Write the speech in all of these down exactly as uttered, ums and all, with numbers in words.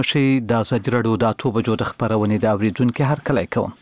شي د ازادي راډیو د اته بجو د خبرونې د اوریدونکو هر کله کوم.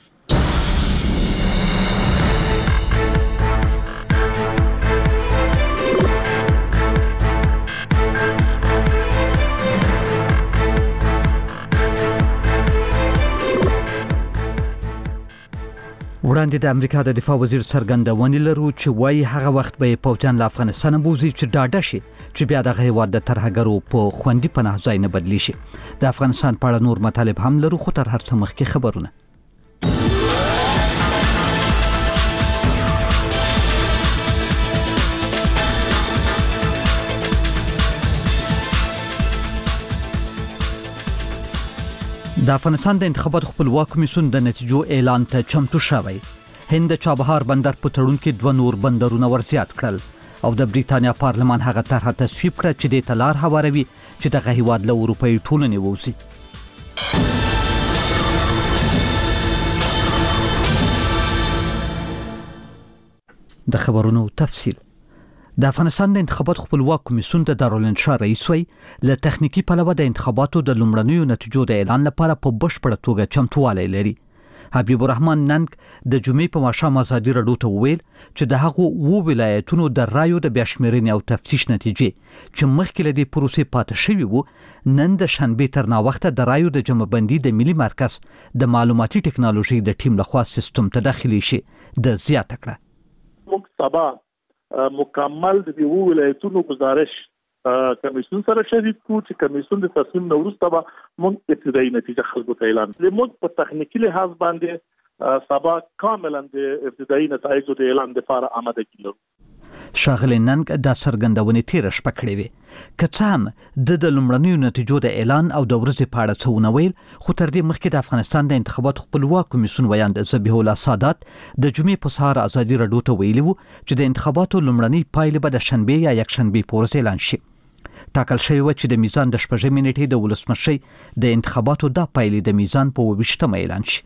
وړاندې د امریکا د دفاع وزیر څرګندونې لرو چې وایي هغه وخت به پوځیان له افغانستان بوزي چې ډاډه شي چې بیا دغه هیواد د ترهګرو په خوندي پناه ځای نه بدلی شي. د افغانستان په اړه نور مطالب هم لرو، خو تر هر څه مخکې خبرونه. د افغانستان د انتخاباتو خپلواک کمیسیون د نتیجو اعلان ته چمتو شوی. هند د چابهار بندر په تړون کې دوه نور بندرونه ورزیات کړل او د بریتانیا پارلمان هغه طرحه تصویب کړه چې د تلار هواروي چې دغه هیواد له اروپایي ټولنې ووځي. د خبرونو تفصیل. د افغانستان د انتخاباتو خپلواک کمیسیون د دارالانشا رئیس وی له تخنیکی پلوه د انتخاباتو د لومړنیو نتیجو د اعلان لپاره په بشپړه توګه چمتووالی لري. حبیب الرحمن ننګ د جمعې په ماښام ازادي راډیو ته وویل چې د هغو اوو ولایتونو د رایو د بیاشمېرنې او تفتیش نتیجې چې مخکې له دې پروسې پاتې شوي وو نن د شنبې تر ناوخته د رایو د جمع بندي د ملي مرکز د معلوماتي ټکنالوژي د ټیم لخوا سیستم ته داخلي شي د زیاته کړه. موږ سبا مکمل د دې ولایتونو گزارش کمیسیون سره شریک کوو چې کمیسیون د تصمیم نو وروسته به موږ ابتدایي نتیجه خلکو ته اعلان کړي. موږ په تخنیکی لحاظ باندې سبا کاملا د ابتدایي نتایجو د اعلان لپاره آماده کیږو. شاغلی ننګ دا څرګندونې تیر شپه کړې وي. که څه هم د د لومړنیو نتیجو د اعلان او د ورځې په اړه څه ونه ویل، خو تر دې مخکې د افغانستان د انتخاباتو خپلواک کمیسیون ویاند ذبیح الله سادات د جمعې په سهار ازادي راډیو ته ویلي وو چې د انتخاباتو لومړنۍ پایلې به د شنبې یا یکشنبې په ورځ اعلان شي. ټاکل شوی و چې د میزان د شپږمې نیټې د ولسمشۍ د انتخاباتو دا پایلې د میزان په اووه ویشتمه اعلان شي.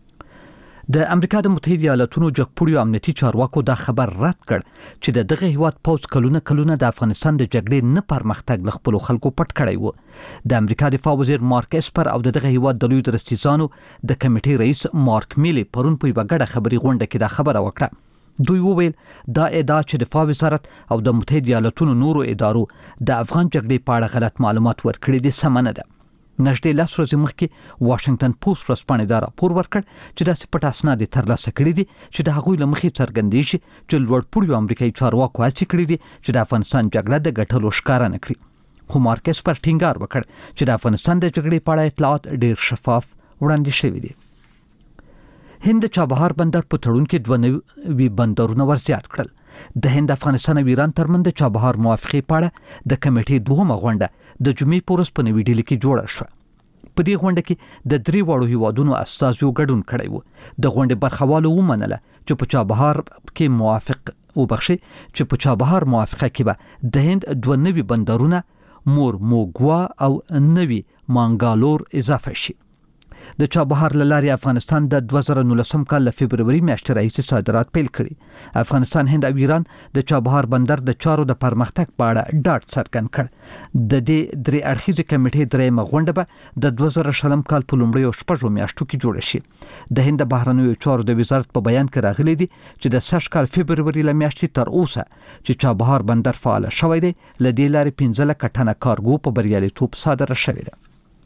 د امریکا د متحده ایالاتونو جګپوړیو امنیتي چارواکو دا خبر رد کړ چې د دغه هیواد پوځ کلونه کلونه د افغانستان د جګړې نه پرمختګ له خپلو خلکو پټ کړی و. د امریکا دفاع وزیر مارک اسپر او دغه هیواد د لوی درستیزانو د کمیټې رئیس مارک میلی پرون په یوه ګډه خبري غونډه کې دا خبره وکړه. دوی وویل دا ادعا چې دفاع وزارت او د متحده ایالاتونو نورو ادارو د افغان جګړې په اړه غلط معلومات ورکړي دي سمه نه ده. نږدې لس ورځې مخکې واشنگټن پوسټ ورځپاڼې دا راپور ورکړ چې داسې پټ اسناد یې ترلاسه کړي دي چې د هغوی له مخې څرګندېږي چې لوړپوړیو امریکایي چارواکو هڅې کړي دي چې د افغانستان جګړه د ګټلو ښکاره نه کړي. خو مارکس پر ټینګار وکړ چې د افغانستان د جګړې په اړه اطلاعات ډېر شفاف وړاندې شوي دي. هند چابهار بندر په تړون کې دوه نوي بندرونه ورزیات کړل. د هند افغانستان او ایران ترمنځ د چابهار موافقې په اړه د کمیټې دوهمه غونډه د جمعې په ورځ په نوي ډیلي کې جوړه شوه. په دې غونډه کې د درې واړو هیوادونو استازو ګډون کړی و. د غونډې برخوالو ومنله چې په چابهار کې موافق وبخښي چې په چابهار موافقه کې به د هند دوه نوي بندرونه مور موګوا او نوي مانګالور اضافه شي. د چابهار له لارې افغانستان د دوه زره نولسم کال له فبروري میاشتې راهیسې صادرات پیل کړي. افغانستان، هند او ایران د چابهار بندر د چارو د پرمختګ په اړه ډاډ څرګند کړ. د دې درې اړخیزې کمیټې درېیمه غونډه به د دوه زره شلم کال په لومړیو شپږو میاشتو کې جوړه شي. د هند د بهرنیو چارو د وزارت په بیان کې راغلي دي چې د سږ کال فبروري له میاشتې تر اوسه چې چابهار بندر فعال شوی دی، له دې لارې پنځه لکه ټنه کارګو په بریالیتوب صادره شوې ده.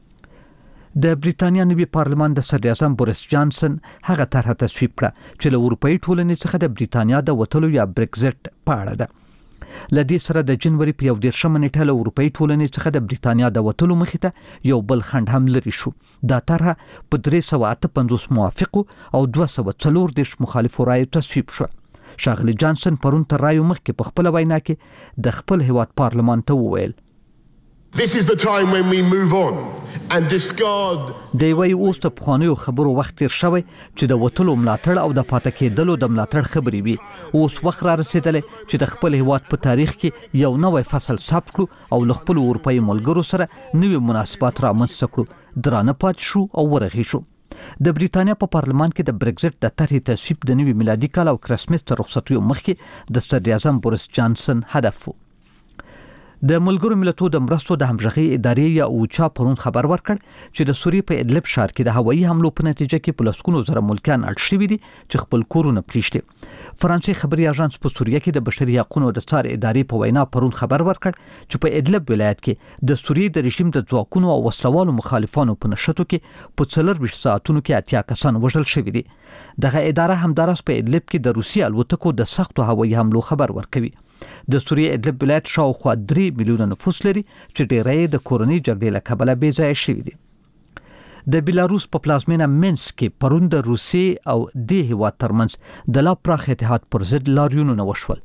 د بریتانیا نوي پارلمان د صدر اعظم بوریس جانسن هغه طرحه تصویب کړه چې له اروپایي ټولنې څخه د بریتانیا د وتلو یا برگزټ په اړه ده. له دې سره د جنوري په یو دېرشمه نیټه له اروپایي ټولنې څخه د بریتانیا د وتلو مخې ته یو بل خنډ هم لرې شو. دا طرحه په درې سوه اته پنځوس موافقو او دوه سوه څلور دېرش مخالفو رایو تصویب شوه. ښاغلي جانسن پرون تر رایو مخکې په خپله وینا کې د خپل هیواد پارلمان ته وویل This is the time when we move on and discard د وی اوس ته پخوانیو خبرو وخت تیر شوی چې د وتلو ملاتړ او د پاتې کېدلو د ملاتړ خبرې وي. اوس وخت را رسېدلی چې د خپل هیواد په تاریخ کې یو نوی فصل ثبت کړو او له خپلو اروپایي ملګرو سره نوي مناسبات رامنځته کړو. درانه پاتې شو او ورغې شو. د بریتانیا په پارلمان کې د برگزټ د طرحې تصویب د نوي میلادي کال او کرسمس تر رخصتیو مخکې د صدر اعظم بوریس جانسن هدف و. د ملګرو ملتونو د مرستو د همغږي ادارې یا اوچا پرون خبر ورکړ چې د سوریې په ادلب ښار کې د هوایي حملو په نتیجه کې په لسګونو زره ملکیان اړ شوي دي چې خپل کورونه پلیشتي. فرانسې خبري اژانس په سوریه کې د بشري حقوقو د څار ادارې په وینا پرون خبر ورکړ چې په ادلب ولایت کې د سوریې د رژیم د ځواکونو او وسلوالو مخالفانو په نشټو کې په څلور ساعتونو کې اتیا کسان وژل شوي دي. دغه اداره همدارس په ادلب کې د روسي الوتکو د سختو هوایي حملو خبر ورکوي. د سوریې ادلب ولایت شاوخوا درې میلیونه نفوس لري چې ډیری د کورنۍ جګړې له کبله بې ځایه شوي دي. د بیلاروس په پلازمینه مینسک کې پرون د روسیې او د هیواد ترمنځ د لا پراخ اتحاد پر ضد لاریونونه وشول.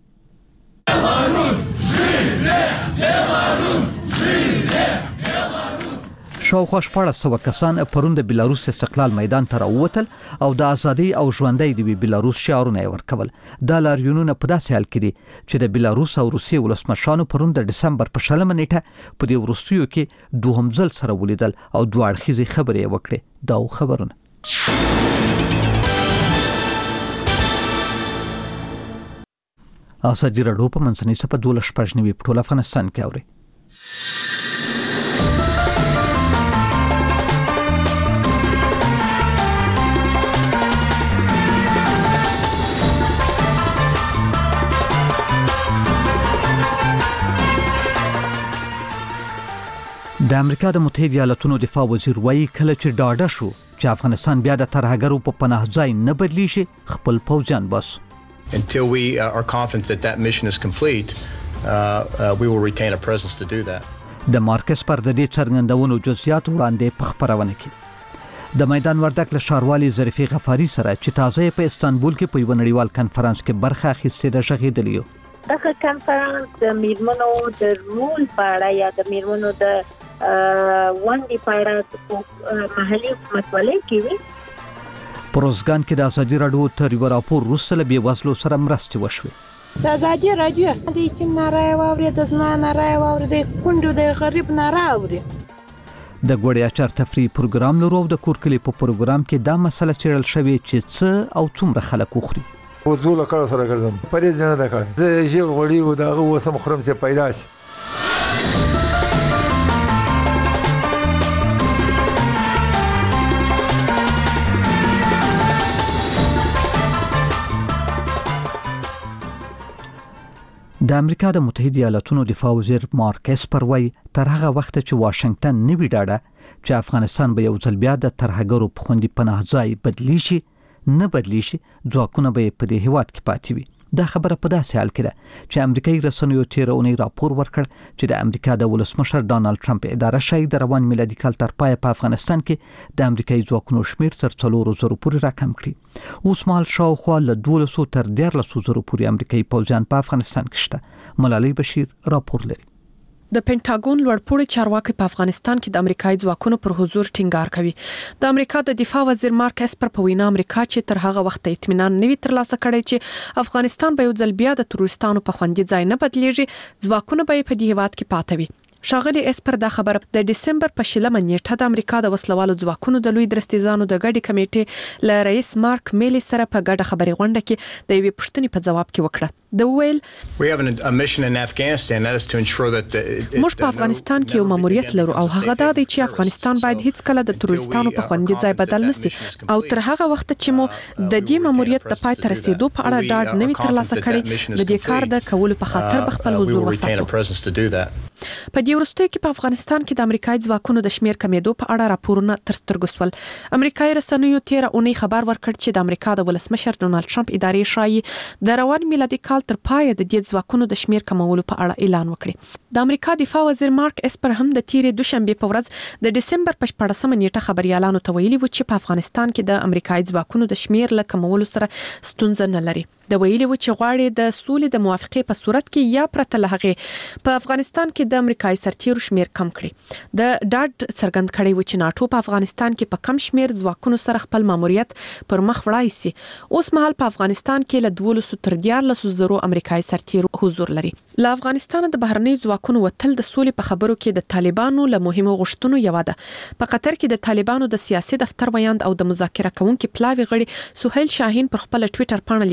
شاوخوا شپاړس سوه کسان پرون د بیلاروس استقلال میدان ته راووتل او د ازادۍ او ژوندۍ د بیلاروس شعارونه یې ورکول. دا لاریونونه په داسې حال کې دي چې د بیلاروس او روسیې ولسمشرانو پرون د ډسمبر په شلمه نیټه په دې وروستیو کې دوهم ځل سره ولیدل او دوه اړخیزې خبرې وکړې. دا خبرونه ازادي راډیو په منځنۍ صفحه دولس شپږ نوي په ټول افغانستان کې اوري. د امریکا د متحده ایالاتونو دفاع وزیر وایي کله چې ډاډه شو چې افغانستان بیا د ترهګرو په پناه ځای نه بدلی شي خپل پوځیان بس. Until we uh, are confident that that mission is complete, uh, uh, we will retain a presence to do that. د مارکس پر د دې څرګندونو جزئیات وړاندې په خبرونه کې د میدان وردک له ښاروالي ظریفې غفاري سره چې تازه په استانبول کې په یو نړیوال کنفرانس کې برخه اخیستې ده ژغېدلی. دغه کنفرانس د میرمنو د رول په اړه یا د میرمنو د ونډې په اړه محلي حکومتولۍ کوي. پروزګان کې د ازادي راډیو تر یو راپور وروسته له بېوزلو سره مرستې وشوې. د ازادي راډیو د یتیم نارای واوري د زما نارای واوري د کونډو د غریب نارای واوري. د ګوړې اچار تفریح پروګرام لرو د کورکلي په پروګرام کې دا مسله چیرل شوې چې څه او څومره خلک وخوري. وزول کړه سره ګرځم پریز مې نه دا کړ زه یې غوړی و دا غو سم خرم سي پیدا شي. د امریکا د متحده ایالاتونو دفاع وزیر مارک اسپر وایي تر هغه وخت چې واشنگټن نه وي ډاډه چې افغانستان به یو ځل بیا د ترهګرو په خوندي پناه ځای بدلی شي نه بدلی شي ځواکونه به په دې هیواد کې پاتې وي. دا خبره په داسې حال کې ده چې امریکایي رسنیو تیر اونۍ راپور ورکړ چې د امریکا د ولسمشر ډانلډ ټرمپ اداره شاید د روان میلادي کال تر پایه په افغانستان کې د امریکایي ځواکونو شمیر تر څلورو زرو پورې راکم کړي. اوس مهال شاوخوا له دولسو تر دیارلسو زرو پورې امریکایي پوځیان په افغانستان کې شته. ملالۍ بشیر راپور لري. د پینټاګون لوړپوړي چارواکي په افغانستان کې د امریکایي ځواکونو پر حضور ټینګار کوي. د امریکا د دفاع وزیر مارک اسپر په وینا امریکا چې تر هغه وخت اطمینان نوي ترلاسه کړی چې افغانستان به یو ځل بیا د تروریستانو په خوندي ځای نه بدلیږي ځواکونه به په دې هیواد کې پاتې وي. شاغلي اسپر دا خبر د ډسمبر په شلمه نیټه د امریکا د وسلوالو ځواکونو د لوی درستیزانو د غړي کمیټې له رئیس مارک میلی سره په ګډه خبري غونډه کې د یوې پوښتنې په جواب کې وکړه. د ویل We have a mission in Afghanistan that is to ensure that موږ په افغانستان کې یو ماموریت لرو او هغه دا دی چې افغانستان باید هیڅ کله د تروریستانو په خوندي ځای بدل نشي او تر هغه وخت چې مو د دې ماموریت د پای ته رسیدو په اړه ډاډ نوي ترلاسه کړي د دې کار د کولو په خاطر به خپل حضور وساتو. په دې وروستیو کې په افغانستان کې د امریکایي ځواکونو د شمیر کمیدو په اړه راپورونه تر سترګو سول. امریکایي رسنیو تیر اونۍ خبر ورکړ چې د امریکا د ولسمشر ډونالډ ټرمپ ادارې شایي د روان میلادي کال تر پای د دې ځواکونو د شمیر کمولو په اړه اعلان وکړي. د امریکا دفاع وزیر مارک اسپر هم د تیرې دوشنبه په ورځ د ډسمبر په شپږمه نیټه خبريالانو ته ویلي و چې په افغانستان کې د امریکایي ځواکونو د شمیر له کمولو سره ستونزه نه لري. د ویلي و چې غواړي د سولې د موافقې په صورت کې یا پرته له هغه په افغانستان کې د امریکایي سرتیرو شمیر کم کړي. د ډاډ څرګند کړي و چې ناتو په افغانستان کې په کم شمیر ځواکونو سره خپل ماموریت پر مخ وړای سي. اوس مهال په افغانستان کې له دولسو تر دیارلسو زرو امریکایي سرتیرو حضور لري. له افغانستان د بهرنی ځواکونو وتل د سولې په خبرو کې د طالبانو له مهمو غوښتنو یو ده. په قطر کې د طالبانو د سیاسي دفتر ویاند او د مذاکره کوونکو پلاوی غړي سهیل شاهین پر خپل ټوئیټر باندې لیکلي چې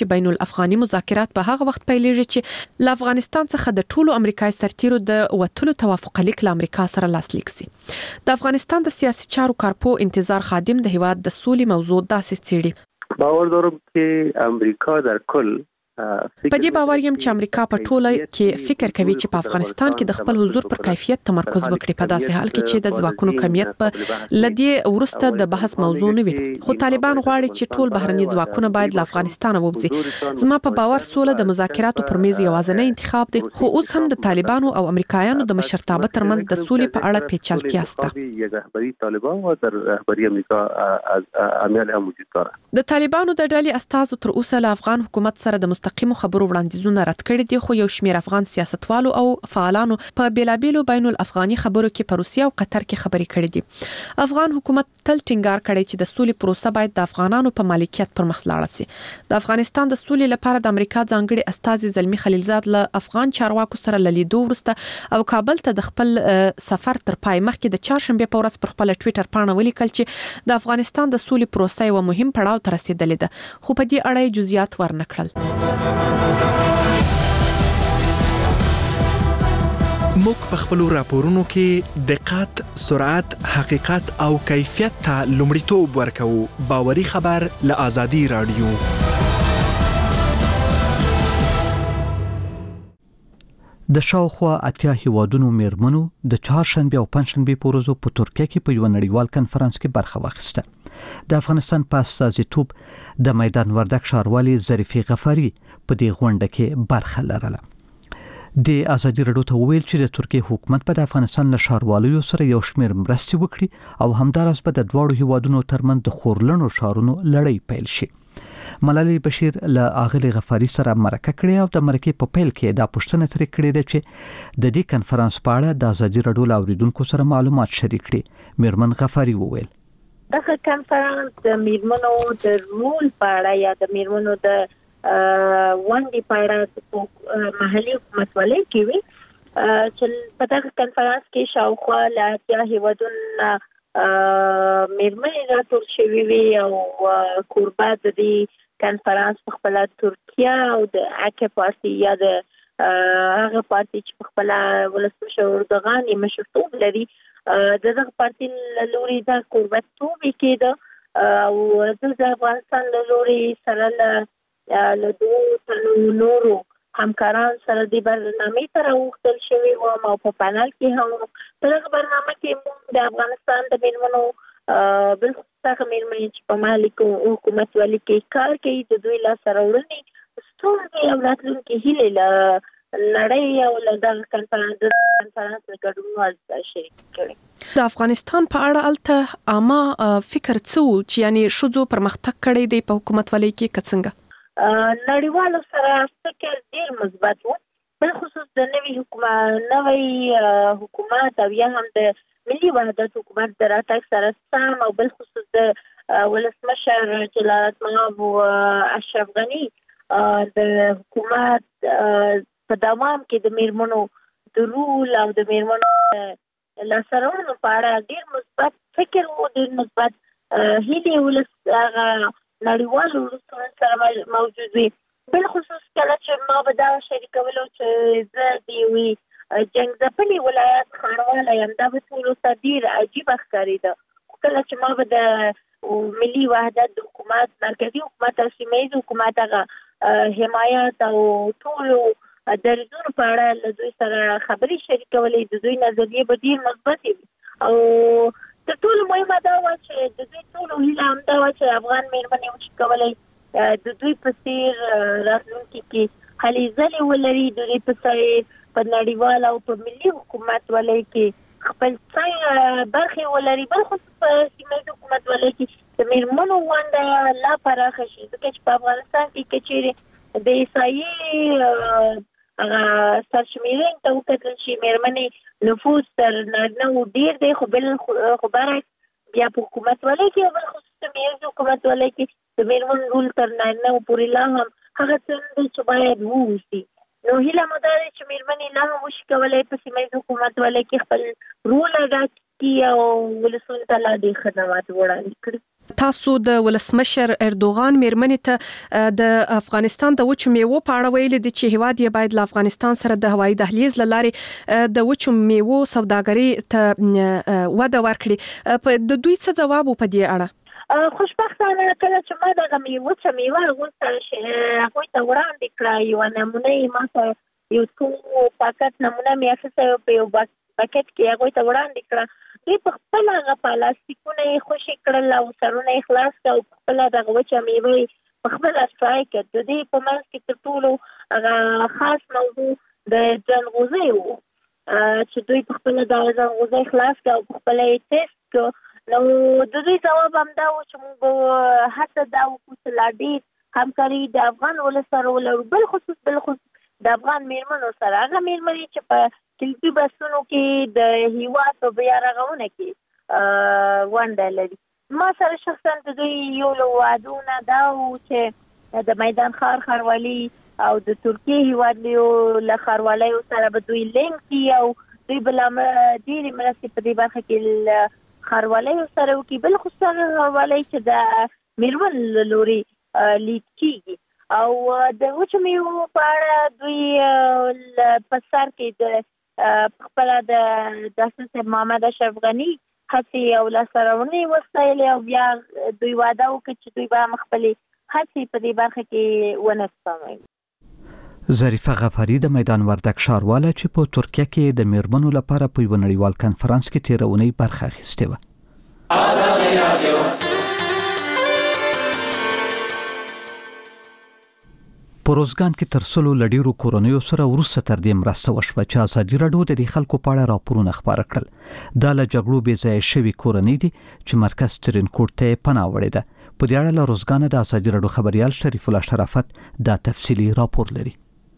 بین الافغاني مذاکرات په هغه وخت پیلېږي چې له افغانستان څخه د ټولو امریکایي سرتیرو د وټلو توافق لیک له امریکا سره لاسلیک شي. د افغانستان د سیاسي چارو کارپو انتظار خادم د هیواد د سولې موضوع داسې څېړي. باور دارم چې امریکا در کل په دې باور یم چې امریکا په ټوله کې فکر کوي چې په افغانستان کې د خپل حضور پر کیفیت تمرکز وکړي، په داسې حال کې چې د ځواکونو کمیت په لدی ورسته د بحث موضوع نه وي. خو طالبان غواړي چې ټول بهرني ځواکونه باید له افغانستان ووځي. زما په باور سوله د مذاکراتو پر میز یوازینی انتخاب دی، خو اوس هم د طالبانو او امریکایانو د مشرتابه ترمنځ د سولې په اړه پیچلتیا شته. رهبری طالبان او در رهبری امریکا عمل هم وجود داره. د طالبانو د ډلې استازو تر اوسه له افغان حکومت سره د مستقیمو خبرو وړاندیزونه رد کړي دي، خو یو شمېر افغان سیاستوالو او فعالانو په بیلابیلو بین الافغاني خبرو کې په روسیه او قطر کې خبرې کړې دي. افغان حکومت تل ټینګار کړی چې د سولې پروسه باید د افغانانو په مالکیت پر مخ لاړه شي. د افغانستان د سولې لپاره د امریکا ځانګړي استازي زلمی خلیلزاد له افغان چارواکو سره لیدو وروسته او کابل ته د خپل سفر تر پای مخکې د چهارشنبه په ورځ پر خپل ټوئیټر پاڼه ولیکل چې د افغانستان د سولې پروسه یو مهم پړاو ته رسیدلې ده، خو په دې اړه جزئیات ورنکړل. موږ په خپل راپورونو کې دقت، سرعت، حقیقت او کیفیت ته لومړیتوب ورکوو. باوري خبر له آزادي رادیو. د شاوخوا اتیا هیوادونو میرمنو د چهارشنبه او پنځشنبه په ورځو په ترکیه کې په یو نړیوال کنفرانس کې برخه واخیسته. د افغانستان په استازیتوب د میدان وردک ښاروالي ظریفې غفاري په دې غونډه کې برخه لرله. د آزادي رادیو ته ویل چې د ترکیه حکومت په افغانستان له ښاروالۍ سره یو شمېر مرستې وکړي او همداراز په د دواړو هیوادونو ترمنځ د خورلنو ښارونو لړۍ پیل شي. ملالۍ بشیر له اغلې غفاري سره مرکه کړې او د مرکې په پیل کې دا پوښتنه ترې کړې ده چې د دې کنفرانس په اړه د آزادي رادیو له اوریدونکو سره معلومات شریک کړي. میرمن غفاري وویل دغه کنفرانس د میرمنو د رول په اړه یا د میرمنو د ونډې په اړه په محلي حکومتولۍ کې وي چې په دغه کنفرانس کې شاوخوا له اتیا هیوادونو میرمنې راټول شوې وي او کوربه د دې کنفرانس په خپل ترکیه او د اکه پارټي یا د هغه پارټي چې په خپل ولسمشر اردوغان یې مشرتوب لري دغه پارټي لوري دا کوربه توب کېده او د افغانستان لوري سره له له دوه نورو همکاران سره د برنامه تر وختل شوی و او په پانل کې هم په دغه برنامه کې موږ د افغانستان د میرمنو بل څه میرمنې چې په مالک حکومت ولې کې کار کوي د دوی لا سره ورني ستونزې او راتلونکي هیلې له لړۍ او له دغه کنفرانس کنفرانس ګډون شریک کړي. د افغانستان په اړه الته عامه فکر څه و چې یعنی شذو پرمختګ کړی دی په حکومت ولې کې کڅنګه نړیوالو سره فکر ډیر مثبت و، بل خصوص د نوي حکومت نوي حکومت او یا هم د ملي وحدت حکومت د راتګ سره سم او بل خصوص د ولسمشر جلالت مآب او اشرف غني د حکومت په دوام کې د میرمنو د رول او د میرمنو لاسرونو په اړه ډیر مثبت فکر و، ډیر مثبت هیلې ولس نړیوالو ورسره سره موجود وي. بل خصوص کله چې ما به دا شریکولو چې زه د وی جنگ ځپلي ولایت خاروال یم دا به ټول ته ډیر عجیب ښکارېده. کله چې ما به د ملي وحدت د حکومت مرکزی حکومت او سیمه حکومت هغه حمایت او ټول د رزونو په اړه له دوی سره خبرې شریکولې د دوی نظریه به ډیر مثبت وي او د ټول مهمه دا و چې د دوی ټول هیله هم دا و چې افغان میرمنې وشي کولای د دوی په څیر راتلونکي کې هلې ځلې ولري، د دوی په څیر په نړیوال او په ملي حکومت ولۍ کې خپل څنګه برخې ولري. بل خصوص په سیمه حکومت ولۍ کې د میرمنو ونډه لا پراخه شي ځکه چې په افغانستان کې کچېرې د عیسایي سرشمیرین ته وکتل شي میرمنې نفوذ تر نارینه ډیر دی، خو بل خو برعکس بیا په حکومت ولۍ کې بل خصوص میرمنې حکومت ولۍ کې د میرمنو رول تر نارینه پورې لا هم هغه څه چې باید ووسي. نو هیله مو دا ده چې میرمنې لا هم وشي کولی په سیمه حکومت ولۍ کې خپل رول ادا کړي او ولسونو ته لا ډېر خدمات وړاندې کړي. تاسو د ولسمشر اردوغان میرمنې ته د افغانستان د وچو میوو په اړه ویلي دي چې هیواد یې باید له افغانستان سره د هوایي دهلیز له لارې د وچو میوو سوداګري ته وده ورکړي. په د دوی څه جواب په دې اړه؟ خوشبختانه کله چې ما دغه میوه چې میوه غوښتل چې هغوی ته وړاندې کړه یوه نمونه یې ما ته یو څو پاکټ نمونه مې اخیستی په یو پاکټ کې هغوی ته وړاندې کړه. دوی په خپل هغه پلاستیکونه یې خوشې کړل او سرونه یې خلاص کړه او په خپله دغه وچه میوه یې په خپله ټرای کړه. د دې په منځ کې تر ټولو هغه خاص موضوع د ځنغوزۍ و چې دوی په خپله دغه ځنغوزۍ خلاص کړه او په خپله یې ټیسټ کړه. نو د دوی جواب هم دا و چې موږ هڅه دا وکړو چې لا ډېر همکاري د افغان ولس سره ولرو، بالخصوص بالخصوص د افغان میرمنو سره، هغه میرمنې چې په کلتوري بحثونو کې د هیواد په بیا رغونه کې ونډه لري. ما سره شخصا د دوی یو له وعدونه دا و چې د میدان ښار ښاروالي او د ترکیې هیواد له ښاروالیو سره به دوی لینک کړي او دوی به لا ډېرې مرستې په دې برخه کې ښاروالیو سره وکړي، بالخصوص هغه ښاروالۍ چې د میرمن له لورې لید کېږي. او د وچو میوو په اړه دوی په سر کې د خپله د ډاکټر صاحب محمد اشرف غني هڅې او لاسته راوړنې وستایلې او بیا دوی وعده وکړه چې دوی به هم خپلې هڅې په دې برخه کې ونه سپموي. ظریفه غفاری د میدان وردک ښارواله چې په ترکیه کې د میرمنو لپاره په یو نړیوال کنفرانس کې تېره اونۍ برخه اخیستې وه. په روزګان کې تر سلو لډیرو کورنیو سره وروسته تر دې مرسته وشوه چې ازادي راډیو د دې خلکو په اړه راپورونه خپاره کړل. دا له جګړو بې ځایه شوي کورنۍ دي چې مرکز ترینکوټ ته پناه وړې ده. په دې اړه له روزګانه د ازادي راډیو خبريال شریف الله شرافت دا تفصیلی راپور لري.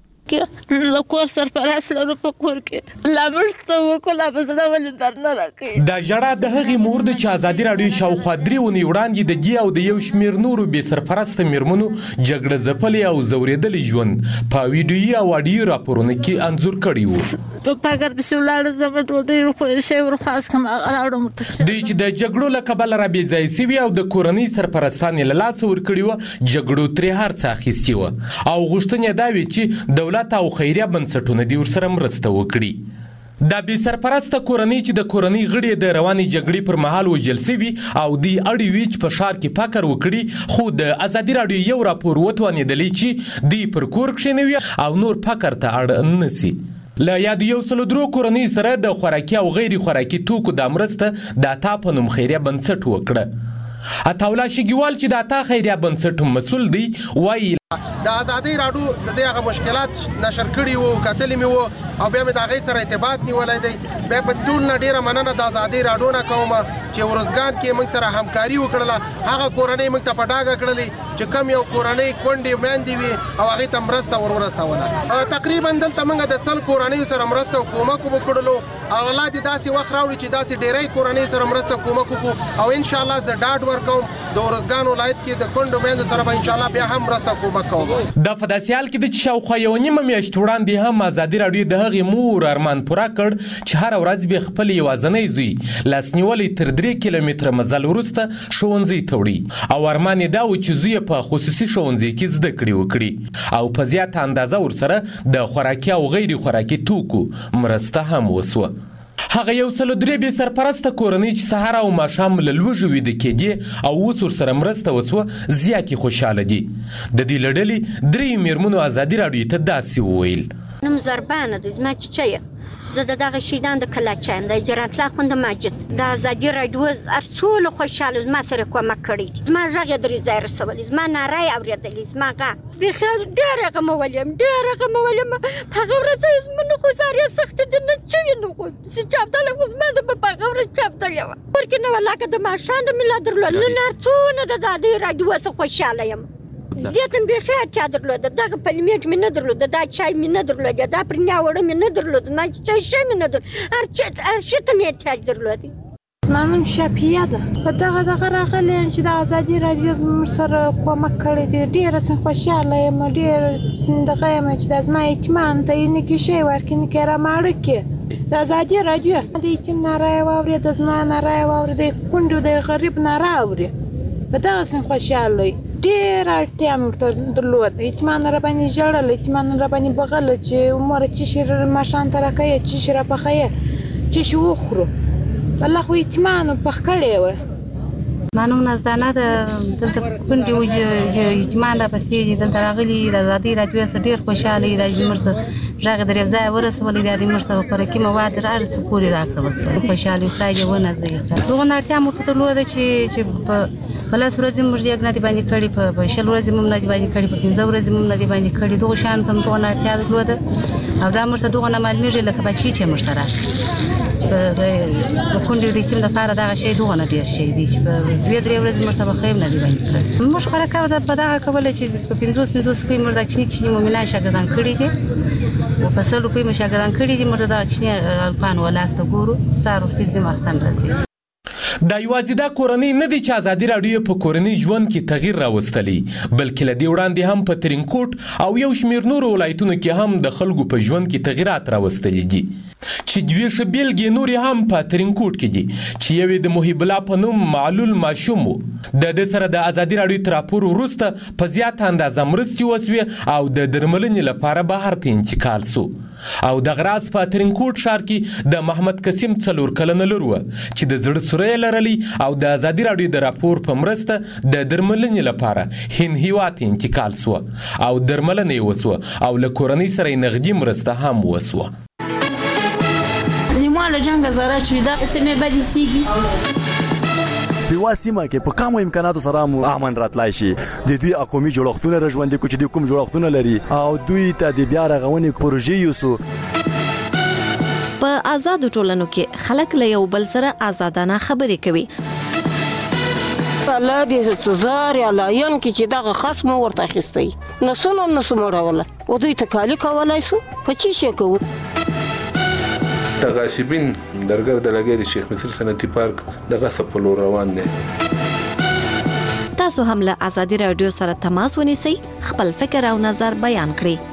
کې له کور سرپرست لرو په کور کې لا مرسته وکړه بزړه ولې در نه راکې. دا جړه د هغې مور د چې ازادي راډیو شاوخوا درې ونې وړاندې د ګي او د یو شمېر نورو بې سرپرسته میرمنو جګړه ځپلې او ځورېدلې ژوند په ویډیويي او اډیو راپورونو کې انځور کړي وو. په پاګر پسې ولاړه زما ډوډۍ خو شی ورخواست کوم راوړم دوی چې د جګړو له کبله را بې ځایه سوي او د کورنۍ سرپرستانې له لاسه ورکړي وه، جګړو ترې هر څه اخیستي وه او غوښتنې دا وي چې دولت او خیریه بنسټونه دې ورسره مرسته وکړي. دا بې سرپرسته کورنۍ چې د کورنۍ غړي د روانې جګړې پر مهال وژل سوي او دوی اړ وي چې په ښار کې فقر وکړي، خو د ازادي راډیو یو راپور وتوانېدلی چې دوی پر کور کښېنوي او نور فقر ته اړ نه سي. له یادو یو سلو درو کورنۍ سره د خوراکي او غیر خوراکي توکو د مرسته د عطا په نوم خیریه بنسټ وکړه. عطاالله شګیوال چې د عطا خیریه بنسټ مسؤل دی وایي د ازادي راډیو د دې هغه مشکلات نشر کړي وو، کتلې مې وو او بیا مې د هغې سره ارتباط نیولی دی. بیا په ټول نه ډېره مننه د ازادي راډیو نه کوم چې ورزګان کې موږ سره همکاري وکړله. هغه کورنۍ موږ ته په ډاګه کړلې چې کم یو کورنۍ کونډې میندې وي او هغې ته مرسته ور ورسوله. تقریبا دلته موږ د سل کورنیو سره مرسته او کومک وکړلو او الله دې داسې وخت راوړي چې داسې ډېری کورنۍ سره مرسته کومک وکړو او انشاءالله زه ډاډ ورکوم د ورزګان ولایت کې د کونډو میندو سره به انشاءالله بیا هم مرسته کومک کوم. دا په داسې حال کې ده چې شاوخوا یوه نیمه میاشت وړاندې هم ازادي راډیو د هغې مور ارمان پوره کړ چې هره ورځ به خپل یوازنی زوی لاسنیولي تر درې کیلومتره مزل وروسته ښوونځي ته وړي او ارمان یې دا و چې زوی په خصوصي ښوونځي کې زده کړې وکړي او په زیاته اندازه ورسره د خوراکي او غیر خوراکي توکو مرسته هم وسوه. هغه یو سلو درې بې سرپرسته کورنۍ چې سهار او ماښام له لوږې ویده کېدې او اوس ورسره مرسته وسوه زیاتې خوشحاله دي. د دې له ډلې درېیو میرمنو ازادي راډیو ته داسې وویل: نوم زربانه دی، زما چیچه یم، زه د دغه شیدان د کلاچه یم، د جرانتلا خوند ماجد. د ازادي راډیو هر څومره خوشحاله زما سره کومک کړی، زما غږ یې درې ځای رسولی، زما ناره یې اورېدلې، زما غږ بیخي ډېره غمولی یم، ډېره غمولی یم. په هغه ورځ یې زما نه خو زاریا سختې دي نه چوي نه خو چې چاپدله خو زما د په هغه ورځ چاپدلې وه. کور کې نه وه لکه د ماښام د ملا درلود. نن هر څونه د ازادي راډیو څخه خوشحاله یم. دې ته مې بیخي اړتیا درلوده، دغه پلیمیټ مې نه درلوده، دا چای مې نه درلوده، دا پرنیا وړه مې نه درلوده، ما چای شی مې نه درلوده، هر شي ته مې احتیاج درلودی. زما نوم شفیه ده. په دغه دغه راغلی یم چې د ازادي راډیو زموږ سره کومک کړی دی. ډېره څه خوشحاله یم، ډېره دغه یم چې دا زما یتیمان ته یې نه کې شی ورکړي نه کې راماړه کې. د ازادي راډیو د یتیم ناره یې واورېده، زما ناره یې واورېده، کونډو د غریب ناره اوري. په دغه سن خوشاله ډېر اړتیا مې درلود اطمینان را باندې ژړل اطمینان را باندې بغل چې عمر چې شر ماشان تر کوي چې شر په خیه چې شو خورو والله خو اطمینان په خکړې و مانو نزدانه د دلته کونډي و اطمینان را پسې دلته راغلي د ازادي راډیو سره ډېر خوشاله راځي مرسته ژغه درې ځای ورسولې د دې مرسته پر کې مواد راځي پوری راکړل خوشاله خدای دې ونه زه دغه نړتیا مو ته لوده چې چې په بل ورځې موږ یې نه دی باندې کړی په شل ورځې موږ نه دی باندې کړی په پنځه ورځې موږ نه دی باندې کړی دغه شان ته موږ نړتیا لوده او دا مرسته دغه نه معلومیږي لکه بچی چې مشترک په کونډي د کوم لپاره دا شی دغه نه ډیر شي دي چې په درې درې ورځې مرسته به خیم نه دی باندې کړی موږ خبره کوو د پدغه کول چې په پنځوس پنځوس کوي مردا کښنی کښنی مومنان شاګردان کړی دي او په سلو کوي مشاګردان کړی دي مردا کښنی الپان ولاسته ګورو سارو فزم احسن راځي دا یوازې دا کورنۍ نه دی چې ازادي راډیو په کورنۍ ژوند کې تغییر راوستلی بلکې له دې وړاندې هم په ترینکوټ او یو شمېر نورو ولایتونو کې هم د خلکو په ژوند کې تغییرات راوستلي دي چې دوې ښه بیلګې نورې هم په ترینکوټ کې دي چې یو یې د محب الله په نوم معلول ماشوم و د ده سره د ازادي راډیو تر راپور وروسته په زیاته اندازه مرستې وسوې او د درملنې لپاره بهر ته انتقال سو او دغه راز په ترینکوټ ښار کې د محمد قسیم څلور کلنه لور وه چې د زړه سوری لرلی او د ازادي راډیو د راپور په مرسته د درملنې لپاره هند هیواد ته انتقال سوه او درملنه یې وسوه او له کورنۍ سره یې نغدي مرسته هم وسوه ما له جنګ زاره چې دا سمې بدې سیږي په وا سیمه کې په کومو امکاناتو سره مو امن راتلای شي د دوی قومي جوړښتونه رژوندې کو چې د کوم جوړښتونه لري او دوی ته د بیا رغونې پروژې یوسو په آزاد ټولنو کې خلک له یو بل سره آزادانه خبرې کوي الله دې سزار یا لاین کې چې دغه خصم ورته اخیستی نسونه نسو مړوله او دوی ته کالی کولای سو په چی شي کوو د غاصبین درګر د لګي د شیخ مصر صنعتي پارک د غصب په لور روان دي تاسو هم له ازادي راډیو سره تماس ونیسئ خپل فکر او نظر بیان کړئ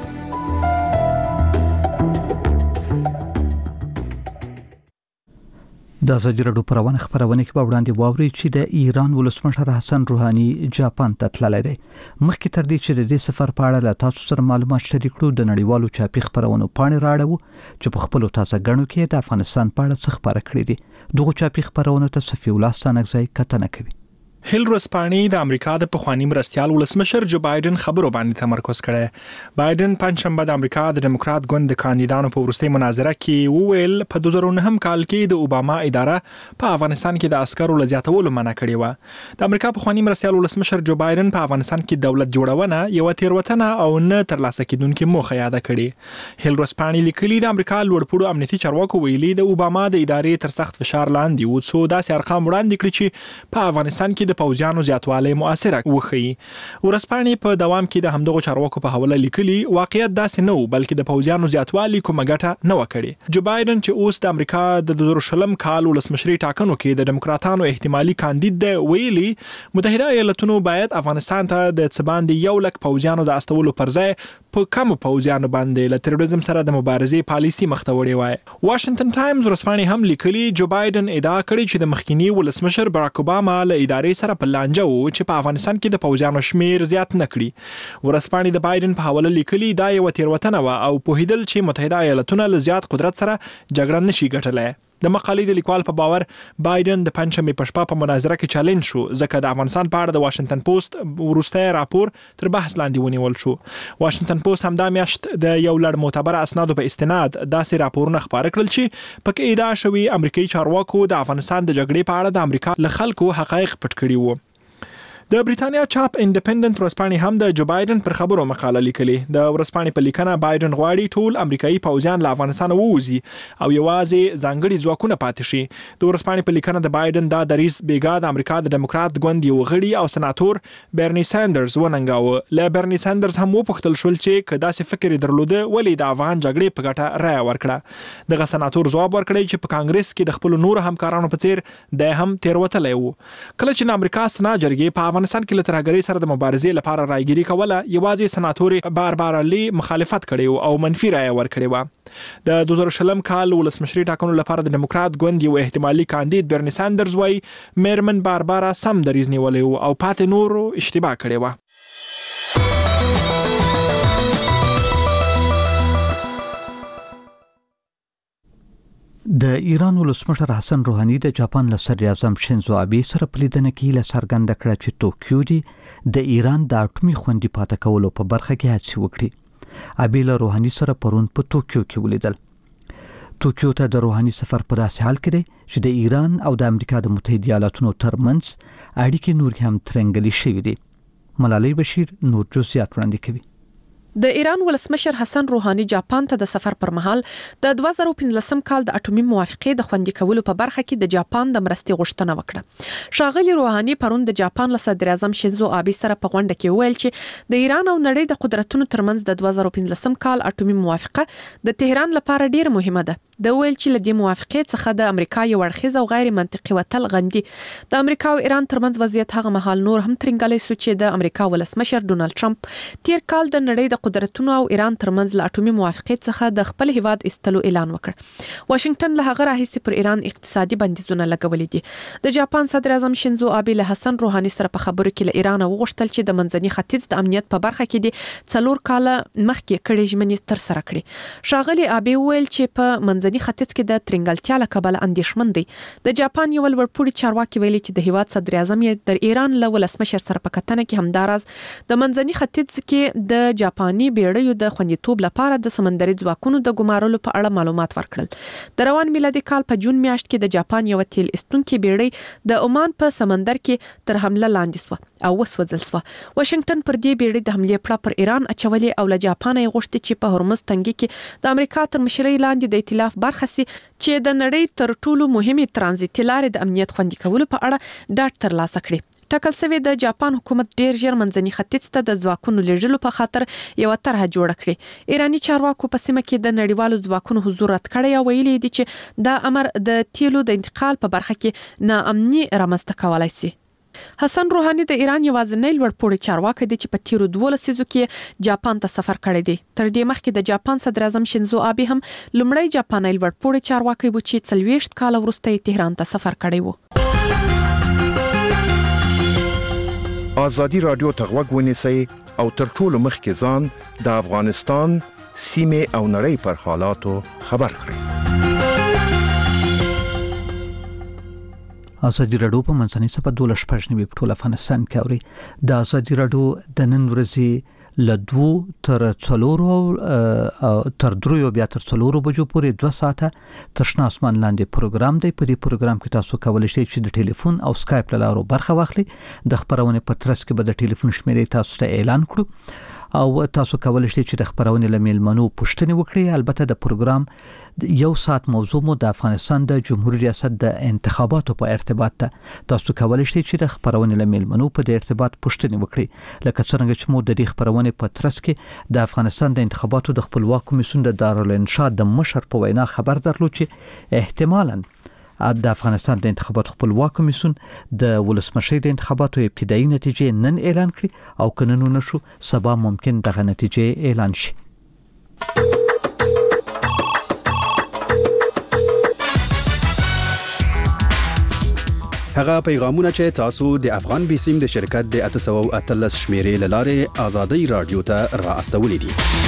د ازادي راډیو په روانه خبرونه کې به وړاندې واوري چې د ایران ولسمشر حسن روحاني جاپان ته تللی دی مخکې تر دې چې د دې سفر په اړه له تاسو سره معلومات شریک کړو د نړیوالو چاپي خبرونو پاڼې راړو چې په خپل تازه غنو کې د افغانستان په اړه څه خبره کړې دي دغه چاپي خبرونو ته صفي الله ستانکزی کتنه کوي هیل روسپانی د امریکا د پخوانی مرستیال ولسمشر جو بایدن خبرو باندې تمرکز کړی بایدن پنځشنبه د امریکا د ډیموکرات ګوند د کاندیدانو په وروستي مناظره کې وویل په دوه زره نهم کال کې د اوباما اداره په افغانستان کې د عسکرو لزیاتولو منع کړې و د امریکا پخوانی مرستیال ولسمشر جو بایدن په افغانستان کې دولت جوړونه یو تیروتنه او نه ترلاسه کیدونکې موخه یاد کړې هیل روسپانی لیکلي د امریکا لوړپوړو امنیتي چارواکو ویلي د اوباما د ادارې تر سخت فشار لاندې و څو داسې ارقام وړاندې کړي چې په افغانستان کې د پوځیانو زیاتوالی مؤثره وخی ورسپانی په دوام کې د همدغه چارواکو په حواله لیکلي واقعیت داسې نه و بلکې د پوځیانو زیاتوالی کومه ګټه نه وکړي جو بایدن چې اوس د امریکا د دوه زره شلم کال ولسمشري ټاکنو کې د ډیموکراتانو احتمالي کاندید دی ویلي متحده ایالاتونو باید افغانستان ته د څباندې یو لک پوځیانو د استولو پر ځای په کم پوځیانو باندې له تروریزم سره د مبارزې پالیسي مخته وړي وای واشنگټن ټایمز ورسپانی هم لیکلي جو بایدن ادعا کړې چې د مخکینی ولسمشر براک اوباما له ادارې سره په لانجه و چې په افغانستان کې د پوځیانو شمیر زیات نکړي ورسپانی د بایدن په حواله لیکلي دا یو تیروتنه و او په هیدل چې متحده ایالاتونه له زیات قدرت سره جګړه نشي ګټلای د مقالې د لیکوال په باور بایدن د پنځمې په شپه په مناظره کې چالش شو ځکه د افغانستان په اړه د واشنگټن پوسټ وروستي راپور تر بحث لاندې ونیول شو واشنگټن پوسټ هم دا میاشت د یو لړ معتبر اسنادو په استناد داسې راپورونه خبر کړل چې پکې ادعا شوی امریکایي چارواکو د افغانستان د جګړې په اړه د امریکا له خلکو حقایق پټ کړي وو د بریټانیا چاپ انډیپندنت ورسپانی هم د جو بایدن پر خبرو مقاله لیکلي د ورسپانی په لیکنه بایدن غواړي ټول امریکایي پوځیان له افغانستان ووځي او یوازې ځانګړي ځواکونه پاتې شي د ورسپانی په لیکنه د بایدن دا دریس بیګا د امریکا د ډیموکرات ګوند یو غړي او سناتور برني ساندرز وننګاوه له برني ساندرز هم وپوښتل شول چې کدا څه فکر درلوده ولې د افغان جګړې په ګټه رائے ورکړه دغه سناتور جواب ورکړی چې په کانګرس کې د خپل نور همکارانو په څیر د هم تیروتلی وو کله چې د امریکا سنا جرګې په افغانستان کې له ترهګرۍ سره د مبارزې لپاره رایګيري کوله یوازې سناتوري باربارا لی مخالفت کړی او منفي رائے ورکړی و. د دوه زره شلم کال ولسمشري ټاکنو لپاره د دیموکرات ګوند یو احتمالي کاندید برني ساندرز وای میرمن باربارا سم دریز نیولې او پاتې نورو اشتباه کړی و. د ایران ولسمشر حسن روحاني د جاپان له صدر اعظم شینزو آبه سره په لیدنه کې له څرګنده کړه چې ټوکیو دی د ایران د اټومي خوندي پاتې کولو په برخه کې هڅې وکړي. آبه له روحاني سره پرون په ټوکیو کې ولیدل. ټوکیو ته د روحاني سفر په داسې حال کې دی چې د ایران او د امریکا د متحده ایالاتونو ترمنځ اړیکې نور هم ترنګلې شوې دي. ملالۍ بشیر نور جزئیات وړاندې کوي. د ایران ولسمشر حسن روحاني جاپان ته د سفر پر مهال د دوه زره پنځلسم کال د اټومي موافقې د خوندي کولو په برخه کې د جاپان د مرستې غوښتنه وکړه. ښاغلي روحاني پرون د جاپان له صدر اعظم شینزو آبه سره په غونډه کې ویل چې د ایران او نړۍ د قدرتونو ترمنځ د دوه زره پنځلسم کال اټومي موافقه د تهران لپاره ډیره مهمه ده. د ویل چې له دې موافقې څخه د امریکا یو اړخیز او غیر منطقي وتل غندي. د امریکا او ایران ترمنځ وضعیت هغه مهال نور هم ترنګلې سو چې د امریکا ولسمشر ډونالد ټرمپ تیر کال د نړۍ د قدرتونو او ایران ترمنځ له اټومي موافقې څخه د خپل هیواد ایستلو اعلان وکړ. واشنگټن له هغه راهیسې پر ایران اقتصادي بندیزونه لګولې دي. د جاپان صدر اعظم شینزو آبه له حسن روحاني سره په خبرو کې له ایران وغوښتل چې د منځني ختیځ د امنیت په برخه کې د څلور کال مخکې کړي ژمنې تر سره کړي. ښاغلي آبه ویل چې په منځني ختیځ کې د ترنګلتیا له کبله اندېښمن دي. د جاپان یو لوړپوړي چارواکي ویلي چې د هیواد صدر اعظم یې د ایران له ولسمشر سره په کتنه کې همداراز د منځني ختیځ کې د جاپاني بیړیو د خوندیتوب لپاره د سمندري ځواکونو د ګمارلو په اړه معلومات ورکړل. د روان میلادي کال په جون میاشت کې د جاپان یو تیل استونکي بیړۍ د عمان په سمندر کې تر حمله لاندې شو او وسوځل شو. واشنگټن پر دې بیړۍ د حمله پړه پر ایران اچولې او له جاپان یې غوښتي چې په هرمز تنګي کې د امریکا تر مشرۍ لاندې د ائتلاف برخه سي چې د نړۍ تر ټولو مهمه ترانزیتي لارې د امنیت خوندي کولو په اړه ډاډ ترلاسه کړي. ټاکل شوی د جاپان حکومت ډیر ژر منځني ختیځ ته د ځواکونو لیږلو په خاطر یو طرحه جوړه کړې. ایرانی چارواکو په سیمه کې د نړیوالو ځواکونو حضور رد کړی او ویلي دي چې دا امر د تیلو د انتقال په برخه کې ناامني رامنځته کولای شي. حسن روحاني د ایران یوازینی لوړپوړي چارواکي دی چې په تیرو دوه لسیزو کې جاپان ته سفر کړی دی. تر دې مخکې د جاپان صدر اعظم شینزو آبه هم لومړی جاپاني لوړپوړي چارواکي و چې څلوېښت کال وروسته تهران ته سفر کړی و. آزادي رادیو ته غوږ ونیسئ او تر ټولو مخکې ځان د افغانستان سیمه او نړۍ پر حالاتو خبر کړئ. آزادي رادیو په منځنۍ صفه دوه شپږ نیمه په ټول افغانستان کې اوري. د آزادي رادیو د نن ورځې له دوه تر څلورو تر دریو بیا تر څلورو بجو پورې دوه ساعته تشنا اسمان لاندې پروګرام دی. په دې پروګرام کې تاسو کولی شئ چې د ټلیفون او سکایپ له لارو برخه واخلئ. د خبرونې په ترڅ کې به د ټلیفون شمیرې تاسو ته اعلان کړو او تاسو کولی شئ چې د خبرونې له میلمنو پوښتنې وکړئ. البته د پروګرام یو ساعت موضوع مو د افغانستان د جمهوریت ریاست د انتخاباتو په ارتباط ته تاسو کولی شئ چې د خبرونې له میلمنو په د ارتباط پوښتنې وکړئ. لکه څنګه چې مو د دې خبرونې په ترڅ کې د افغانستان د انتخاباتو د خپلواک کمیسیون د دارالانشا د مشر په وینا خبر درلود چې احتمالاً د افغانستان د انتخاباتو خپلواک کمیسیون د ولسمشرۍ د انتخاباتو ابتدایي نتیجې نن اعلان کړي او که نن نشو سبا ممکن دغه نتیجې اعلان شي. هغه پیغامونه چې تاسو د افغان بیسیم د شرکت د اته سوه او اتلس شمیرې لاره آزادي رادیو ته را استولې دي.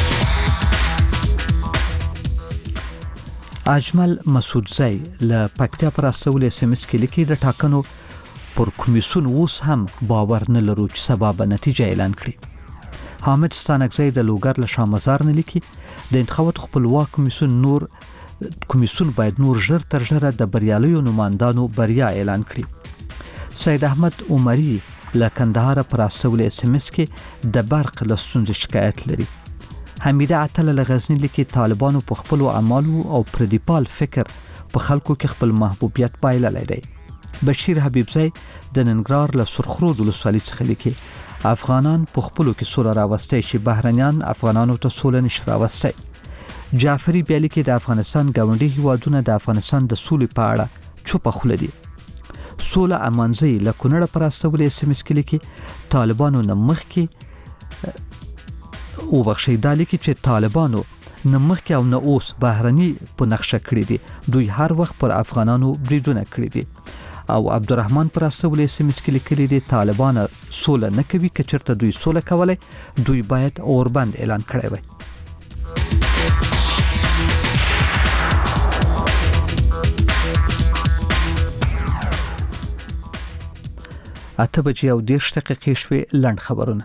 اجمل مسعودزی له پکتیا پر استول اس ام اس کې لیکي د ټاکنو پر کمیسیون اوس هم باور نه لرو چې سبا به نتیجه اعلان کړي. حامد ستانکزی د لوګر له شامزار نه لیکي د انتخاباتو خپلواک کمیسیون نور کمیسیون باید نور ژر تر ژره د بریالیو نمائندانو بریا اعلان کړي. سید احمد عمری له کندهار پر استول اس ام اس کې د برق له ستونزې شکایت لري. حمیده عتل له غزنی لیکي طالبانو په خپل اعمالو او پردیپال فکر په خلکو کې خپل محبوبیت بایللی دی. بشیر حبیبزی د ننګرهار له سرخرود ولسوالۍ څخه لیکي افغانان په خپلو کې سوله راوستی شي، بهرنیان افغانانو ته سوله نشي راوستی. جعفری بیالی کې د افغانستان ګاونډي هیوادونه د افغانستان د سولې په اړه چوپه خوله دي. سوله امانزي له کونړ پر استولې اس ام اس کې لیکي طالبانو نمخ کې او بخښي دالي کې چې طالبانو نمخ کې او نه اوس بهرني په نقشه کړی دي دوی هر وخت پر افغانانو بریدونه کړی دي او عبدالرحمن پر استولې اس ام اس کې لیکلي دي طالبان سوله نه کوي که چېرته دوی سوله کولای دوی باید اوربند اعلان کړی وي اته بجې او دېرش دقیقې شوې لنډ خبرونه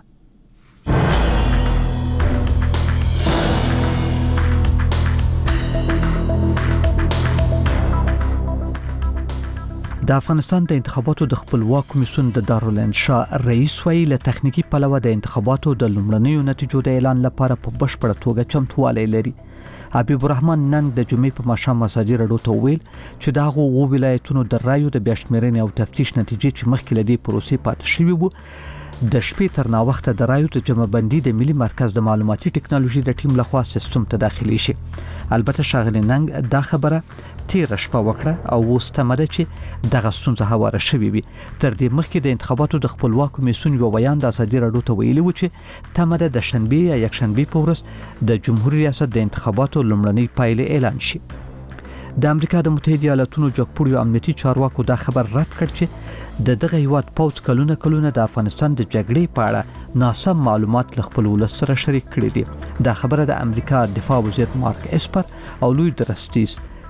د افغانستان د انتخاباتو د خپلواک کمیسیون د دارالانشا رئیس ویلي له تخنیکی پلوه د انتخاباتو د لومړنیو نتیجو د اعلان لپاره په بشپړه توګه چمتووالی لري. حبیب الرحمن نن د جمعې په ماښام ازادي راډیو ته ویل چې دا غو ولایتونو د رایو د بیاشمېرنې او تفتیش نتیجې چې مخکې لدی پروسې پات شوی وو د شپې تر نا وخت د رایو د جمع بندي د ملي مرکز د معلوماتي ټکنالوژي د ټیم لخوا سیستم ته داخلي شي. البته شاغلی ننګ دا خبره تیر شپه وکړه او وستمده چې دغه ستونزه هواره شوې وي. تر دې مخکې د انتخاباتو د خپلواک کمیسیون یو بیان د ازادي راډیو ته ویلي و چې تمده د شنبه یا یکشنبه په ورځ د جمهوریت ریاست د انتخاباتو لومړنۍ پایلې اعلان شي. د امریکا د متحده ایالاتونو جګپوړیو امنیتي چارواکو دا خبر رد کړ چې د دغه هیواد پوځ کلونه کلونه د افغانستان د جګړې په اړه ناسم معلومات له خپل ولس سره شریک کړي دي. دا خبره د امریکا دفاع وزیر مارک اسپر او لوی درستیز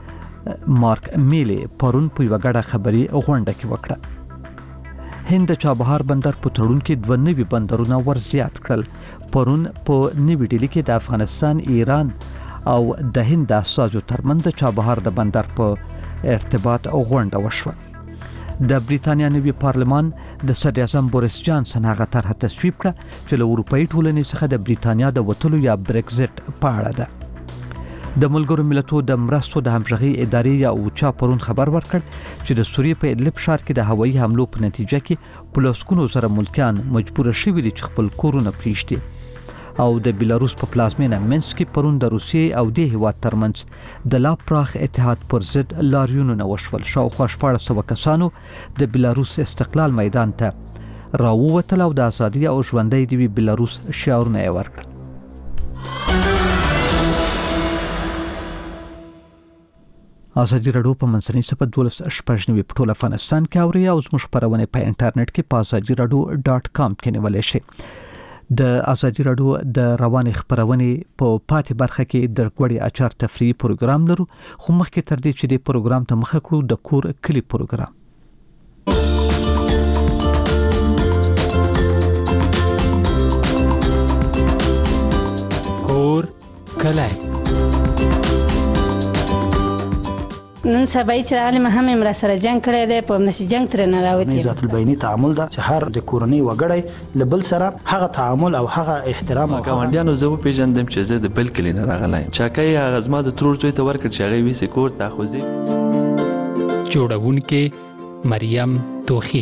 مارک میلی پرون په یو غړه خبري غونډه کې وکړه. هند د چابهار بندر په تړون کې دوه نوي بندرونه ور زیات کړل. پرون په نوي ډیلي کې د افغانستان، ایران او د هند اساسو ترمن د چابهار د بندر په ارتباط غونډه وشوه. د بریتانیا نوي پارلمان د صدر اعظم بوریس جانسن هغه طرح تصویب کړه چې له اروپאי ټولنې څخه د بریتانیا د وټلو یا برگزټ په اړه ده. د ملګرو ملتونو د مرستو د همغږي ادارې یا اوچا پرون خبر ورکړ چې د سوریې په ادلب ښار کې د هوایي حملو په نتیجه کې پولیسونو سره ملکیان مجبور شوي دي چې خپل کورونه پریږدي. او د بیلاروس په پلازمینه منسک کې پرون د روسیې او د هیواد ترمنځ د لا پراخ اتحاد پر ضد لاریونونه وشول. شاوخوا شپږ سوه کسانو د بیلاروس استقلال میدان ته راووتل او د ازادي او ژوندۍ د بیلاروس شعارونه یې ورکړل. ازادي راډیو په منځنۍ صفحه دولس شپږ نوي په ټول افغانستان کې اوري او زموږ خبرونه په انټرنیټ کې په ازادي راډیو ډاټ کام کې نیولای شئ. د ازادي راډیو د رواني خبرونه په پاتې برخه کې د غوړي اچار تفریحي پروګرام لرو، خو مخکې تر دې چې د پروګرام ته مخه کړو د کور کلی پروګرام. کور کلی نن سبا چې عالم هم امر سره جنگ کړی دی په نشي جنگ تر نه راوتی. ذات البینی تعامل دا چې هر د کورنۍ وګړی لبل سره هغه تعامل او هغه احترام او ګاونډیانو زه په پیژندم چې زه د بل کلی نه راغلایم. چاکای هغه زما د ترور څوی ته ورکړ چې هغه وی سکور تاخوزي. جوړونکې مریم توخی.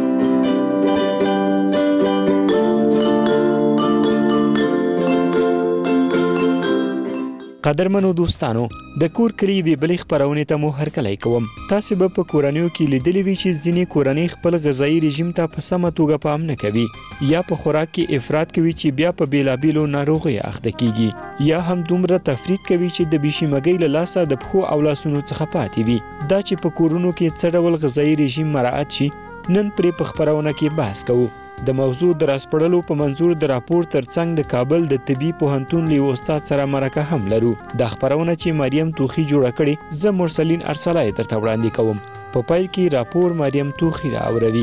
قدرمنو دوستانو، د کور کلی وی بلی خبرونه ته مو هرکلی کوم. تاسو به په کورنیو کې لیدلې وی چې ځینې کورنۍ خپل غذایی رژیم ته په سمه توګه پام نه کوي یا په خوراک کې افراط کوي چې بیا په بیلابیلو ناروغي اخته کیږي یا هم دومره تفریط کوي چې د بشیمګۍ له لاسه د پخو او لاسونو څخه پاتې وي. دا چې په کورونو کې څه ډول غذایی رژیم مراعات شي نن پرې په خبرونه کې بحث کوو. د موضوع د راسپړلو په منظور د راپور ترڅنګ د کابل د طبي پوهنتون لی استاد سره مرکه هم لرو. د خبرونه چې مریم توخی جوړه کړي زه مرسلین ارسلای تر وړاندې کوم. په پای کې راپور مریم توخی راوړي.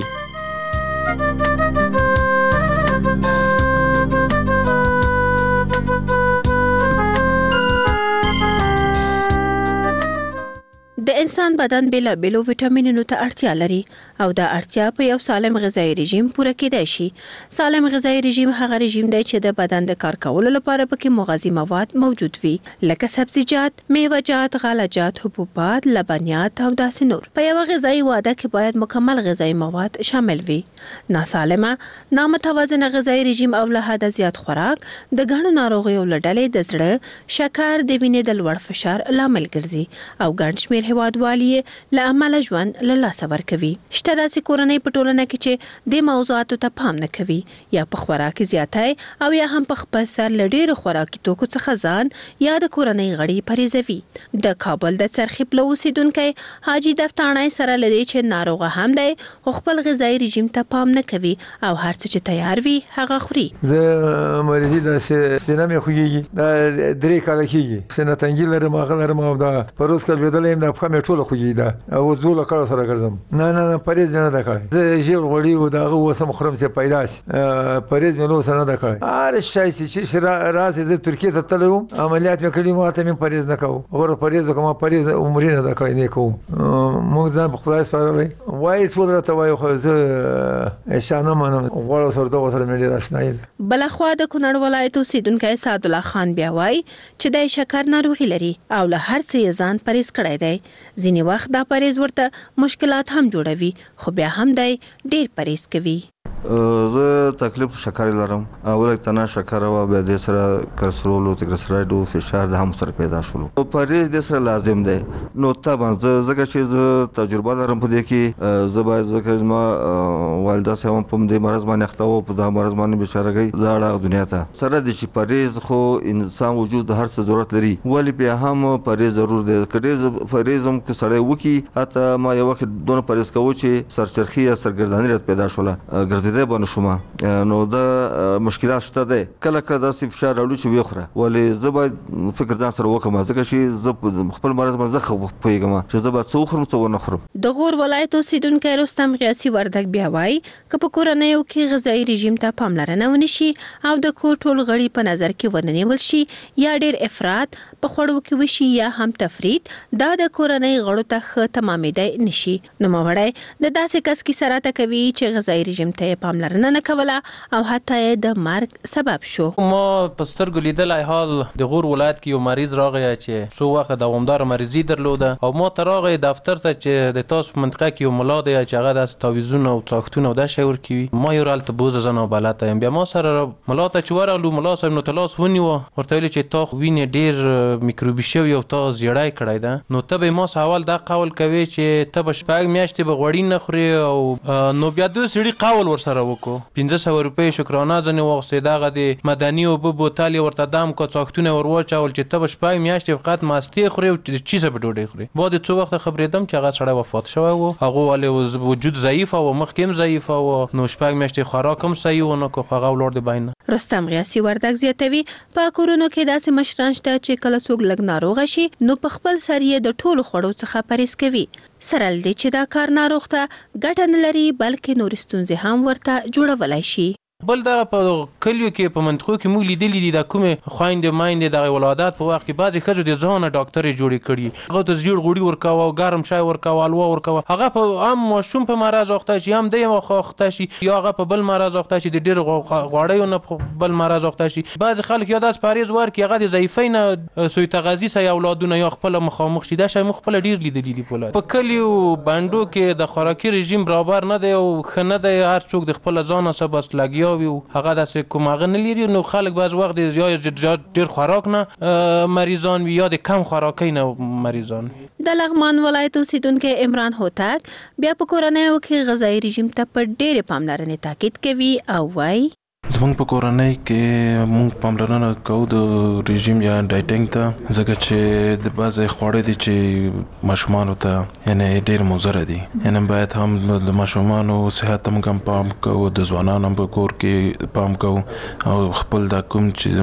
د انسان بدن بلا بلو وټامینونو ته اړتیا لري او دا اړتیا په یو سالم غذایی رژیم پوره کېدای شي. سالم غذایی رژیم هغه رژیم دی چې د بدن د کار کولو لپاره پکې مغذي مواد موجود وي لکه سبزیجات، میوه‌جات، غله‌جات، حبوبات، لبنیات او داسې نور. په یو غذایی وعده کې باید مکمل غذایی مواد شامل وي. ناسالمه، نامتوازنه غذایی رژیم او له حده زیات خوراک د ګڼو ناروغیو له ډلې د زړه، شکر، د وینې د لوړ فشار لامل ګرځي او ګڼ شمېر هیوادوالي له امله ژوند له لاسه ورکوي. شته داسې کورنۍ په ټولنه کې چې د موضوعاتو ته پام نه کوي یا په خوراک زیاتی او یا هم په خپل سر له ډېرو خوراکي توکو څخه ځان یا د کورنۍ غړي پریزوي. د کابل د څرخي پلو اوسیدونکی حاجي دفتاڼی سره لدی چې ناروغه هم دی خو خپل غذایي رژیم ته پام نه کوي او هر څه چې تیار وي هغه خوري. زه مریضي د سینه مې خوږیږي دا درې کاله کېږي سینه تنګي لرم هغه لرم او دا په روز کلبېدلی یم دا پښه مې ټوله خوږي ده او اوس دوله کړو سره ګرځم نه نه نه پرهیز مې نه ده کړی زه ژیړ غوړي و د هغه اوس هم خورم چې پیدا شي پرهیز مې له اوسه نه ده کړی هر شی چې راسې زه ترکیې ته تللی وم عملیات مې کړي وو هلته مې پرهیز نه کوو غوره پرهیز وکړم پرهیز عمرې نه ده کړی نه کوم موږ ځان په خدای سپارلی وایي ټول راته وایي خو زه شا نه منم غواړم سره دغو سره مې ډېر اشنایي ده. بلخوا د کونړ ولایت اوسیدونکی سعدالله خان بیا وایي چې د شکر ناروغي لري او له هر څه یې ځان پرهیز کړی دی. ځینې وخت دا پرهیز ورته مشکلات هم جوړوي خو بیا هم دی ډېر پرهیز کوي. زه تکلیف شکر لرم اول تنه شکر او به د سره کلسترول او تریګلیسراید او فشار د هم سره پیدا شول. پرهیز د سره لازم دی نو طبعا زه زګه چې زه تجربه لرم په دې کې زه باید زکه ما والده سم په دې مرز باندې اخته او په دا مرز باندې بشارګي لاړه دنیا ته سره د چې پرهیز خو انسان وجود هر څه ضرورت لري ولی بیا هم پرهیز ضرور دی. کډې پرهیز هم کو سړی وکي حتی ما یو وخت دونه پرهیز کوو چې سرچرخي یا سرګردانی رات پیدا شوله ګرځیدل باندې شومه نو دا مشکلات شته ده کله کله داسې فشار راوړي چې وخوره ولی زه باید فکر ځان سره وکم ځکه چې زه خپل مرز باندې زه پوهیږم چې زه باید څه وخورم څه ونه خورم. د غور ولایت اوسیدونکی رستم غیاسي وردګ بیا وایي که په کورنیو کې غذایي رژیم ته پاملرنه ونه شي او د کور ټول غړي په نظر کې ونه نیول شي یا ډېر افراط په خوړو کې وشي یا هم تفرید دا د کورنۍ غړو ته ښه تمامېدی نشي. نوموړی د داسې کس کې سراته کوي چې غذایي رژیم ته پاملرنه نه کوله او حتی د مرګ سبب شو. ما په سترګو لیدلی حال د غور ولایت کې یو مریض راغی چې څو وخت دوامدار مریضي درلوده او ما ته راغی دفتر ته چې د تاسو په منطقه کې یو ملا دی چې هغه داسې تعویضونه او څاښتونه او دا شی ورکوي. ما یو هلته بوزه زه نابلده یم بیا ما سره ملا ته چې ورغلو ملا صاحب نو ته لاس ونیوه ورته ویلې چې تا وینې ډېر میکروبي شوي او تا زیړی کړی ده نو ته به ما سوال دا قول کوي چې ته به شپږ میاشتې به غوړي نه خورې او نو بیا دوی سړي قول ورسره وکړو پنځه سوه روپۍ شکرانه ځنې واخیستې دغه د مدني اوبه بوتل یې ورته دام کړ څاښتونه یې ور واچول چې ته به شپږ میاشتې فقط ماستې خورې او د چیزه به ډوډۍ خورې. بعد څو وخته خبرېدم چې هغه سړی وفات شوی و هغه ولې وجود ضعیف و مخکې هم ضعیف و نو شپږ میاشتې خوراک هم صحیح ونه کړ خو هغه ولاړ د بین. رستم غیاسي وردګ زیاتوي په کورونو کې داسې مشران شته چې کله څوک لږ ناروغه شي نو په خپل سر یې د ټولو خوړو څخه پرهیز کوي سره له دې چې دا کار ناروغ ته ګټه نه لري بلکې نور ستونزې هم ورته جوړولی شي. بل دغه په کلیو کې په منطقو کې موږ لیدلي دي د کومې خویندې میندې دغه ولادت په وخت کې بعضې ښځو د ځانه ډاکټرې جوړې کړي هغه ته زیړ غوړي ورکوه او ګرم شی ورکوه حلوا ورکوه هغه په هم ماشوم په مرض اخته شي هم دی اخته شي یا هغه په بل مرض اخته شي د ډېر غوړیو نه په بل مرض اخته شي. بعضې خلک یا داسې پرهیز ورکړي هغه د ضعیفۍ نه سوی تغذي سي اولادونه یا خپله مخامخ شي دا شی موږ خپله ډېر لیدلي دي په په کلیو بنډو کې د خوراکي رژیم برابر نه دی او ښه نه دی هر څوک د خپله ځانه څه بس لګیا وي هغه کوم هغه نه لري نو خلک بعض وخت یا ډېر خوراک نه مریضان وي یا د کم خوراکۍ نه مریضان وي. د لغمان ولایت اوسیدونکی عمران هوتک بیا په کورنیو کې غذایي رژیم ته په ډېرې پاملرنې تاکید کوي او وایي زمونږ په کورنۍ کې مونږ پاملرنه کوو د رژیم یا ډایټینګ ته ځکه چې د بعضې خواړه دي چې ماشومانو ته یعنې ډېر مضره دي یعنې باید هم د ماشومانو صحت ته موږ هم پام کوو د ځوانانو هم په کور کې پام کوو او خپل دا کوم چې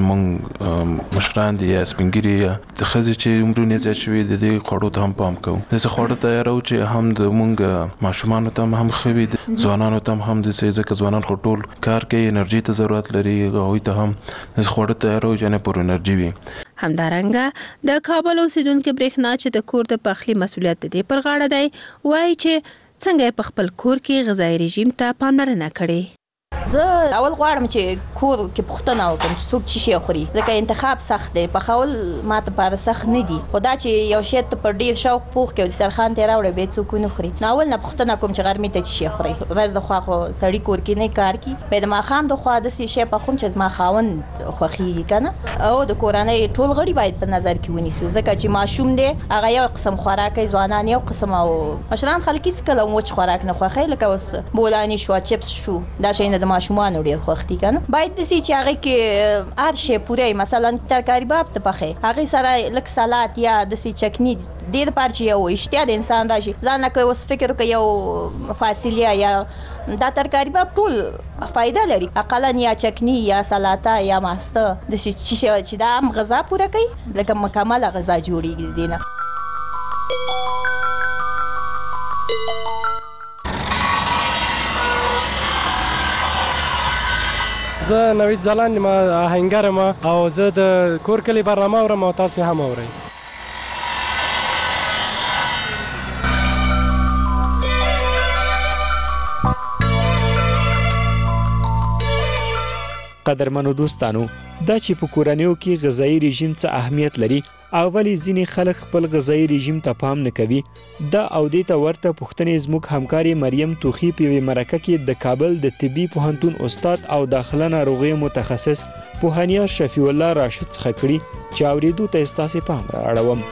زمونږ مشران دي یا سپین ږیري یا د ښځې چې عمرونه زیات شوي د دې خوړو ته هم پام کوو داسې خواړه تیارو چې هم د مونږ ماشومانو ته هم ښه وي ځوانانو ته هم داسې ځکه ځوانان خو ټول کار کوي انرژي ته ضرورت لري هغوی ته هم د خوړو تیارو جنې پر انرژي وي. همدارنګه د کابل اوسیدونکو برېښنا چې د کور د پخلي مسؤلیت د دې پر غاړه دی وایي چې څنګه په خپل کور کې غذایي رژیم ته پاملرنه کړې. زه اول غواړم چې کور کې پوښتنه وکړم چې څوک څه شي خوري ځکه انتخاب سخت دی پخول ماته لپاره سخت نه دي خو دا چې یو شی ته په ډیر شوق پوښ کې دسترخوان ته راوړې به څوک نه خوري نو اول نه پوښتنه کوم چې غرمې ته څه شي خوري ورځ د خوا خو سړی کور کې نه کار کوي په د ماښام د خوا د شي په خون چې زما خاوند خوښیږي کنه او د کورنۍ ټول غړي باید په نظر کې ونیسو ځکه چې ماشوم دی هغه یو قسم خوراک ځوانان یو قسم او مشران خلک هیڅ کله وچ خوراک نه خوښي لکه اوس بولانی شو چپس شو دا شي نه د ماشومان ډیر خوښ دي کنه باید د سي چې هغه کې هر شی پوره مثلا ترکاری باب ته پخې هغه سره لک سلاد یا د سي چکنی ډیر پارچ یو اشتیا د انسان راشي ځان نه کوي اوس فکر کوي یو فاصله یا دا ترکاری باب ټول فائدہ لري اقلا یا چکنی یا سلاطه یا ماسته د شي چې دا هم غذا پوره کوي لکه مکمل غذا جوړیږي دینه زه نوید ځلاند ما آهنګر ما او زه د کور کلی برنامه اورم او تاسو هم اورئ قدرمنو دوستانو دا چې په کورنیو کې غذایی رژیم څه اهمیت لري او ولې ځینې خلک خپل غذایی رژیم ته پام نه کوي دا او دې ته ورته پوښتنې زموږ همکاري مریم توخی په یوې مرکه کې د کابل د طبي پوهنتون استاد او داخله ناروغیو متخصص پوهنیار شفیع الله راشد څخه کړي چې اورېدو ته ستاسې پام را اړوم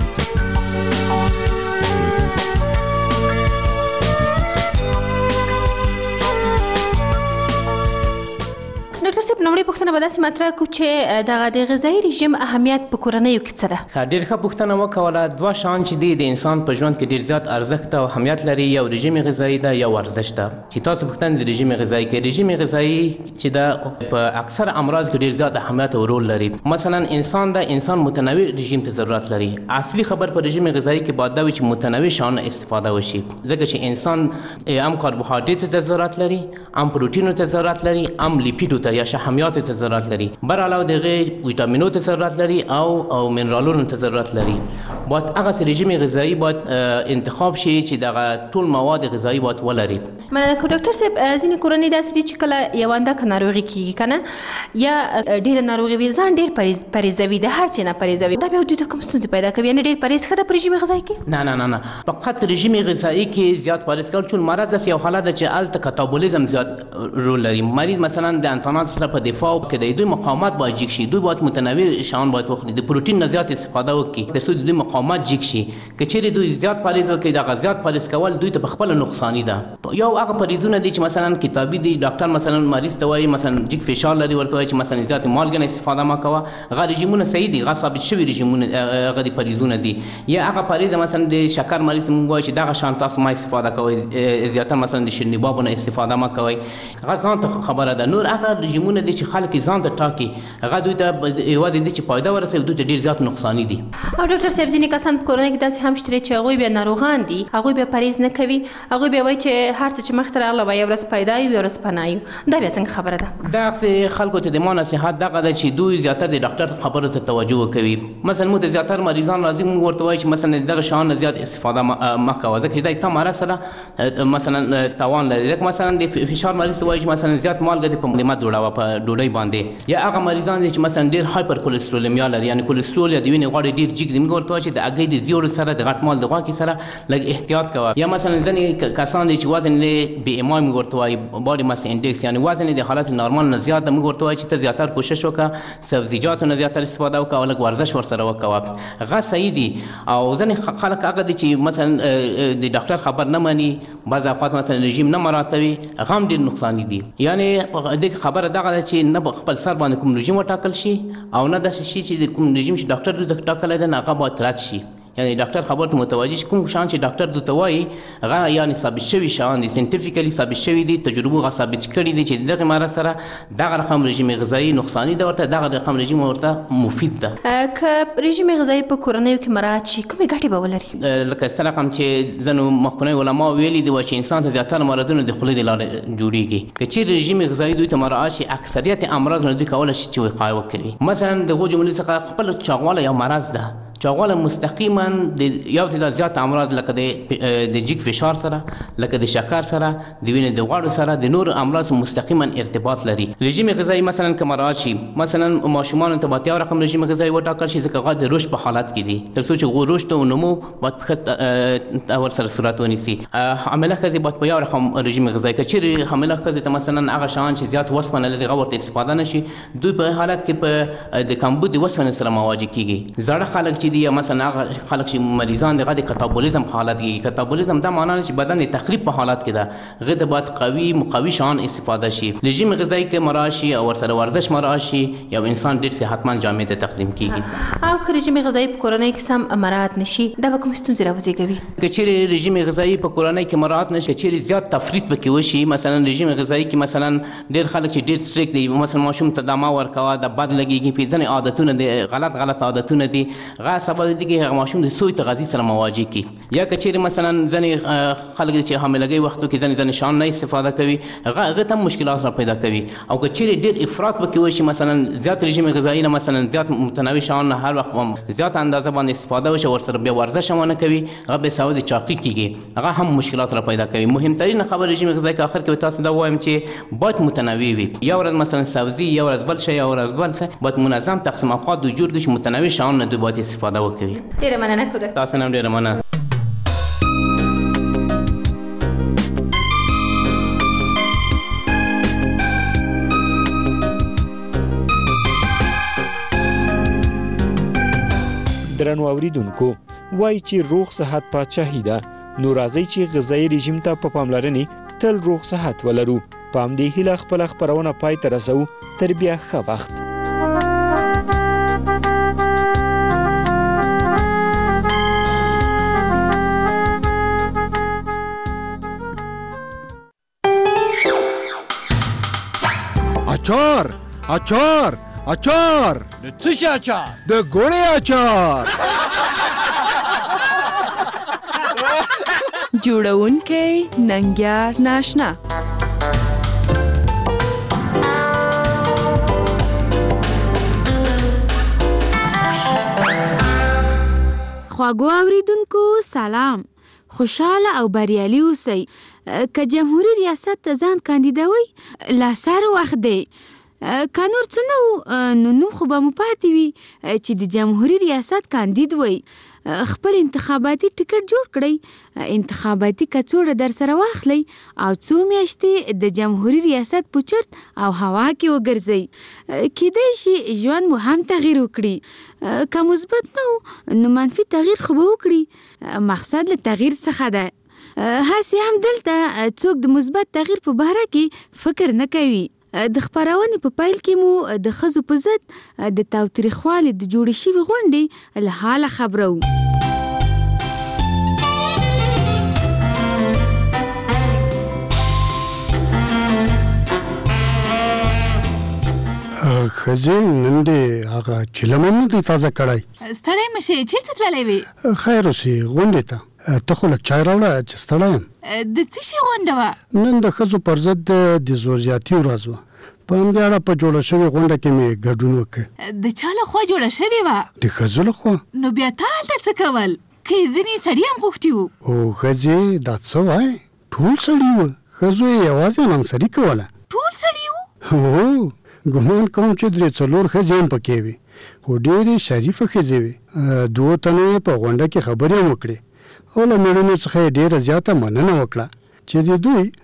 ډاکټر صاحب نومړی پوښتنه به داسې مطرح کړو چې دغه د غذایي رژیم اهمیت په کورنیو کې څه ده ډېر ښه پوښتنه وکوله دوه شیان چې دي د انسان په ژوند کې ډېر زیات ارزښت او اهمیت لري یو رژیم غذایي ده یو ورزش ده چې تاسو پوښتنه د رژیم غذایي کې رژیم غذایي چې ده په اکثر امراض کې ډېر زیات اهمیت او رول لري مثلا انسان د انسان متنوع رژیم ته ضرورت لري اصلي خبر په رژیم غذایي کې باید دا وي چې متنوع شیان استفاده وشي ځکه چې انسان هم کاربوهایډریټ ته ضرورت لري هم پروتین ته ضرورت لري هم لیپیډ ته یا شحمیات ته ضرورت لري بر علاوه دغه ویټامینونو ته ضرورت لري او او منرالونو ته ضرورت لري باید هغه رژیم غذایی باید انتخاب شي چې دغه ټول مواد غذایی باید ولري مننه کو ډاکټر صاحب ځینې کورنۍ داسې دي چې کله یو انده ناروغي کیږي کنه یا ډېر ناروغي وي ځان ډېر پرهیزوي د هر څه نه پرهیزوي دا بیا دوی ته کوم ستونزې پیدا کوي یعنې ډېر پرهیز ښه ده په رژیم غذایي کې نه نه نه نه فقط رژیم غذایی کې زیات پرهیز کول چون مرض داسې یو حالت ده چې هلته کاتابولیزم زیات رول لري مریض مثلا د انتانات سره په دفاع کې د دوی مقاومت باید جګ شي دوی باید متنوع شیان باید وخوري د پروتین نه زیات استفاده وکړي ترڅو د دوی مقاومت جګ شي که چیرې دوی زیات پرهیز وکړي دغه زیات پرهیز کول دوی ته خپل نقصاني ده یو هغه پرهیزونه دي چې مثلا کتابي دي ډاکټر مثلا مریض ته وایي مثلا جګ فشار لري ورته وایي چې مثلا زیات مالګه نه استفاده ما کوه هغه رژیمونه صحیح دي هغه ثابت شوي رژیمونه هغه دي پرهیزونه دي یا هغه پرهیز مثلا د شکر مریض ته موږ وایي چې دغه شان تاسو ما استفاده کوئ زیاتره مثلا د شیریني بابو نه استفاده ما کوئ هغه ځان ته خبره ده نور هغه رژیمونه دي چې خلک ځان ته ټاکي هغه دوی ته یوازې دي چې فایده ورسوي دوی ته ډېر زیات نقصاني دي او ډاکټر صاحب ځینې کسان په کورنۍ کې داسې هم شته چې هغوی بیا ناروغان دي هغوی بیا پرهیز نه کوي هغوی بیا وایي چې هر څه چې مخته راغله به یو ورځ پیدا وي یو ورځ پناه وي دا بیا څنګه خبره ده دغسې خلکو ته د ما نصیحت دغه ده چې دوی زیاتره د ډاکټر خبرو ته توجه وکوي مثلا موږ ته زیاتره مریضان راځي موږ ورته وایو چې مثلا دغه شیان نه زیات استفاده مه کوه ځکه چې دا تا مرض سره مثلا تاوان لري لکه مثلا د فشار مریض ته وایي چې مثلا زیات مالګه دې په مقدمه جوړوه په ډوډۍ باندې یا هغه مریضان دي چې مثلا ډېر هایپر کولېسترولمیا لري یعنې کولېسترول یا د وینې غوړ ډېر جګ دي موږ ورته وایو چې د هګۍ د زیړو سره د غټ مال د غوښې سره لږ احتیاط کوه یا مثلا ځینې کسان دي چې وزن یې بې ایمای موږ ورته وایي باډي ماس انډیکس یعنې وزن یې د حالت نارمال نه زیات ده موږ ورته وایو چې ته زیاتره کوشش وکړه سبزیجاتو نه زیاتره استفاده وکړه او لږ ورزش ورسره وکوه هغه صحیح دي او ځینې خلک هغه دي چې مثلا د ډاکټر خبر نه مني بعض اوقات مثلا رژیم نه مراعاتوي هغه هم ډېر نقصاني دي یعنې دې خبره دغه ده چې نه خپل سر باندې کوم رژیم وټاکل شي او نه داسې شي چې د کوم رژیم چې ډاکټر دوی ټاکلی دی نه هغه باید رد شي یعنی ډاکټر خبر ته متوجه شي کوم شیان چې ډاکټر دوی ته وایي هغه یعنې ثابت شوي شیان دي ساینټیفیکلي ثابت شوي دي تجربو هغه ثابت کړي دي چې دغه مرض سره دغه رقم رژیم غذایي نقصاني ده ورته دغه رقم رژیم ورته مفید ده که رژیم غذایي په کورنیو کې مراعات شي کومې ګټې به ولري لکه څه رقم چې ځینو مخکینیو علما ویلي دي چې انسان ته زیاتره مرضونه د خولې د لارې جوړېږي که چیرې رژیم غذایي دوی ته مراعات شي اکثریت امراض نه دوی کولی شي چې وقایه وکړي مثلا د هغو جملې څخه خپل چاغوالی یو مرض ده چې غواړي مستقیما د یو تعداد زیات امراض لکه د د جګ فشار سره، لکه د شکر سره، د وینې د غوړو سره، د نور امراض مستقیما ارتباط لري. رژیم غذایی مثلا که مراعات شي، مثلا ماشومان ته باید یو رقم رژیم غذایی وټاکل شي ځکه هغه د رشد په حالت کې دي، تر څو چې هغوی رشد او نمو باید په ورسره صورت ونیسي. حامله ښځې باید په یو رقم رژیم غذایی، که چیرې حامله ښځې ته مثلا هغه شیان چې زیات وسپنه لري هغه ورته استفاده نه شي، دوی په حالت کې په د کمبود د وسپنې سره مواجه کیږي. زاړه خلک چې دي یا مثلا هغه خلک چې مریضان دي هغه د کتابولیزم په حالت کې، کتابولیزم دا معنا نه چې بدن د تخریب په حالت کې ده، هغه د باید قوي مقوي شیان استفاده شي. رژیم غذایی کې مراعات شي او ورسره ورزش مراعات شي، یو انسان ډېر صحتمند جامع ته تقدیم کیږي. او که رژیم غذایی په کورنۍ کې سم مراعات نشي دا به کوم ستونزې راوزېږوي؟ که چیرې رژیم غذایی په کورنۍ کې مراعات نشي، چیرې زیات تفریط پکې وشي، مثلا رژیم غذایی کې مثلا ډېر خلک چې ډېر سټریک دي، مثلا ماشوم ته دما ورکوه د بد لګېږي، په ځینې عادتونه دي غلط غلط عادتونه دي، هغه سبب دی چې هغه ماشوم د سوی تغذیې سره مواجه کی. یا که چیرې مثلا ځینې خلک چې حاملګۍ وختو کې ځینې ځینې شیان نه استفاده کوي، هغه هغه ته مشکلات را پیدا کوي. او که چیرې ډېر افراط پکې وشي، مثلا زیات رژیم غذایی نه مثلا زیات متنوع شیان نه هر وخت زیات اندازه باندې استفاده وشي، ورسره بیا ورزش هم ونه کوي، هغه بې سوادي چاقي کیږي، هغه هم مشکلات را پیدا کوي. مهمترین خبر رژیم غذایی که آخر کې تاسو دا وایم چې باید متنوع وي، یو ورځ مثلا سبزی، یو ورځ بل شی، یو ورځ بل شی، باید منظم تقسیم اوقات د جوړ کړي، متنوع شیان نه دوی باید استفاده وکړي. ډیره مننه کوم. تاسو هم ډیره مننه. درنو اوریدونکو، وایي چې روغ صحت پادشاهي ده، نو راځئ چې غذایی رژیم ته په پاملرنې تل روغ صحت ولرو. په همدې هیله خپله خپرونه پای ته رسوو. تر بیا ښه وخت. اچار اچار اچار د څه شي اچار؟ د ګوړې اچار. جوړونکی ننګیار ناشنا. خواږو اوریدونکو سلام، خوشاله او بریالي اوسئ. که جمهوریت ریاست ته ځان کاندیدوئ لاسر وخت دی، که نور څه نه و نو نوم خو به مو پاتې وي چې د جمهوري ریاست کاندید وئ. خپل انتخاباتي ټکټ جوړ کړئ، انتخاباتي کڅوړه در سره واخلئ او څو میاشتې د جمهوري ریاست په چرت او هوا کې وګرځئ. کیدای شي ژوند مو هم تغییر وکړي، که مثبت نه و نو منفي تغییر خو به وکړي. مقصد له تغییر څخه ده. هسې هم دلته څوک د مثبت تغییر په باره کې فکر نه کوي. د خپرونې په پیل کې مو د ښځو په ضد د تاوتریخوالي د جوړې شوې غونډې له حاله خبرو. ښځې نن دې هغه چلمه نه دی تازه کړی. ستړی مه شې، چېرته تللی وې؟ خیر اوسې غونډې ته. ته خو لږ چای راوړه چې ستړی یم. د څه شي غونډه وه؟ نن د ښځو پر ضد د زور زیاتي ورځ وه. په همدې اړه په جوړه شوې غونډه کې مې ګډون وکړ. د چا لخوا جوړه شوې وه؟ د ښځو لخوا. نو بیا تا هلته څه کول؟ که یې ځینې سړي هم غوښتي وو؟ او ښځې دا څه وایې؟ ټول سړي وو، ښځو یې یوازې انانسري کوله. ټول سړي وو؟ هو، ګمان کوم چې درې څلور ښځې هم پکې وې، خو ډېرې شریفه ښځې وې. دوو تنو یې په غونډه کې خبرې هم وکړې او له مېړونو څخه یې ډېره زیاته مننه وکړه چې د دوی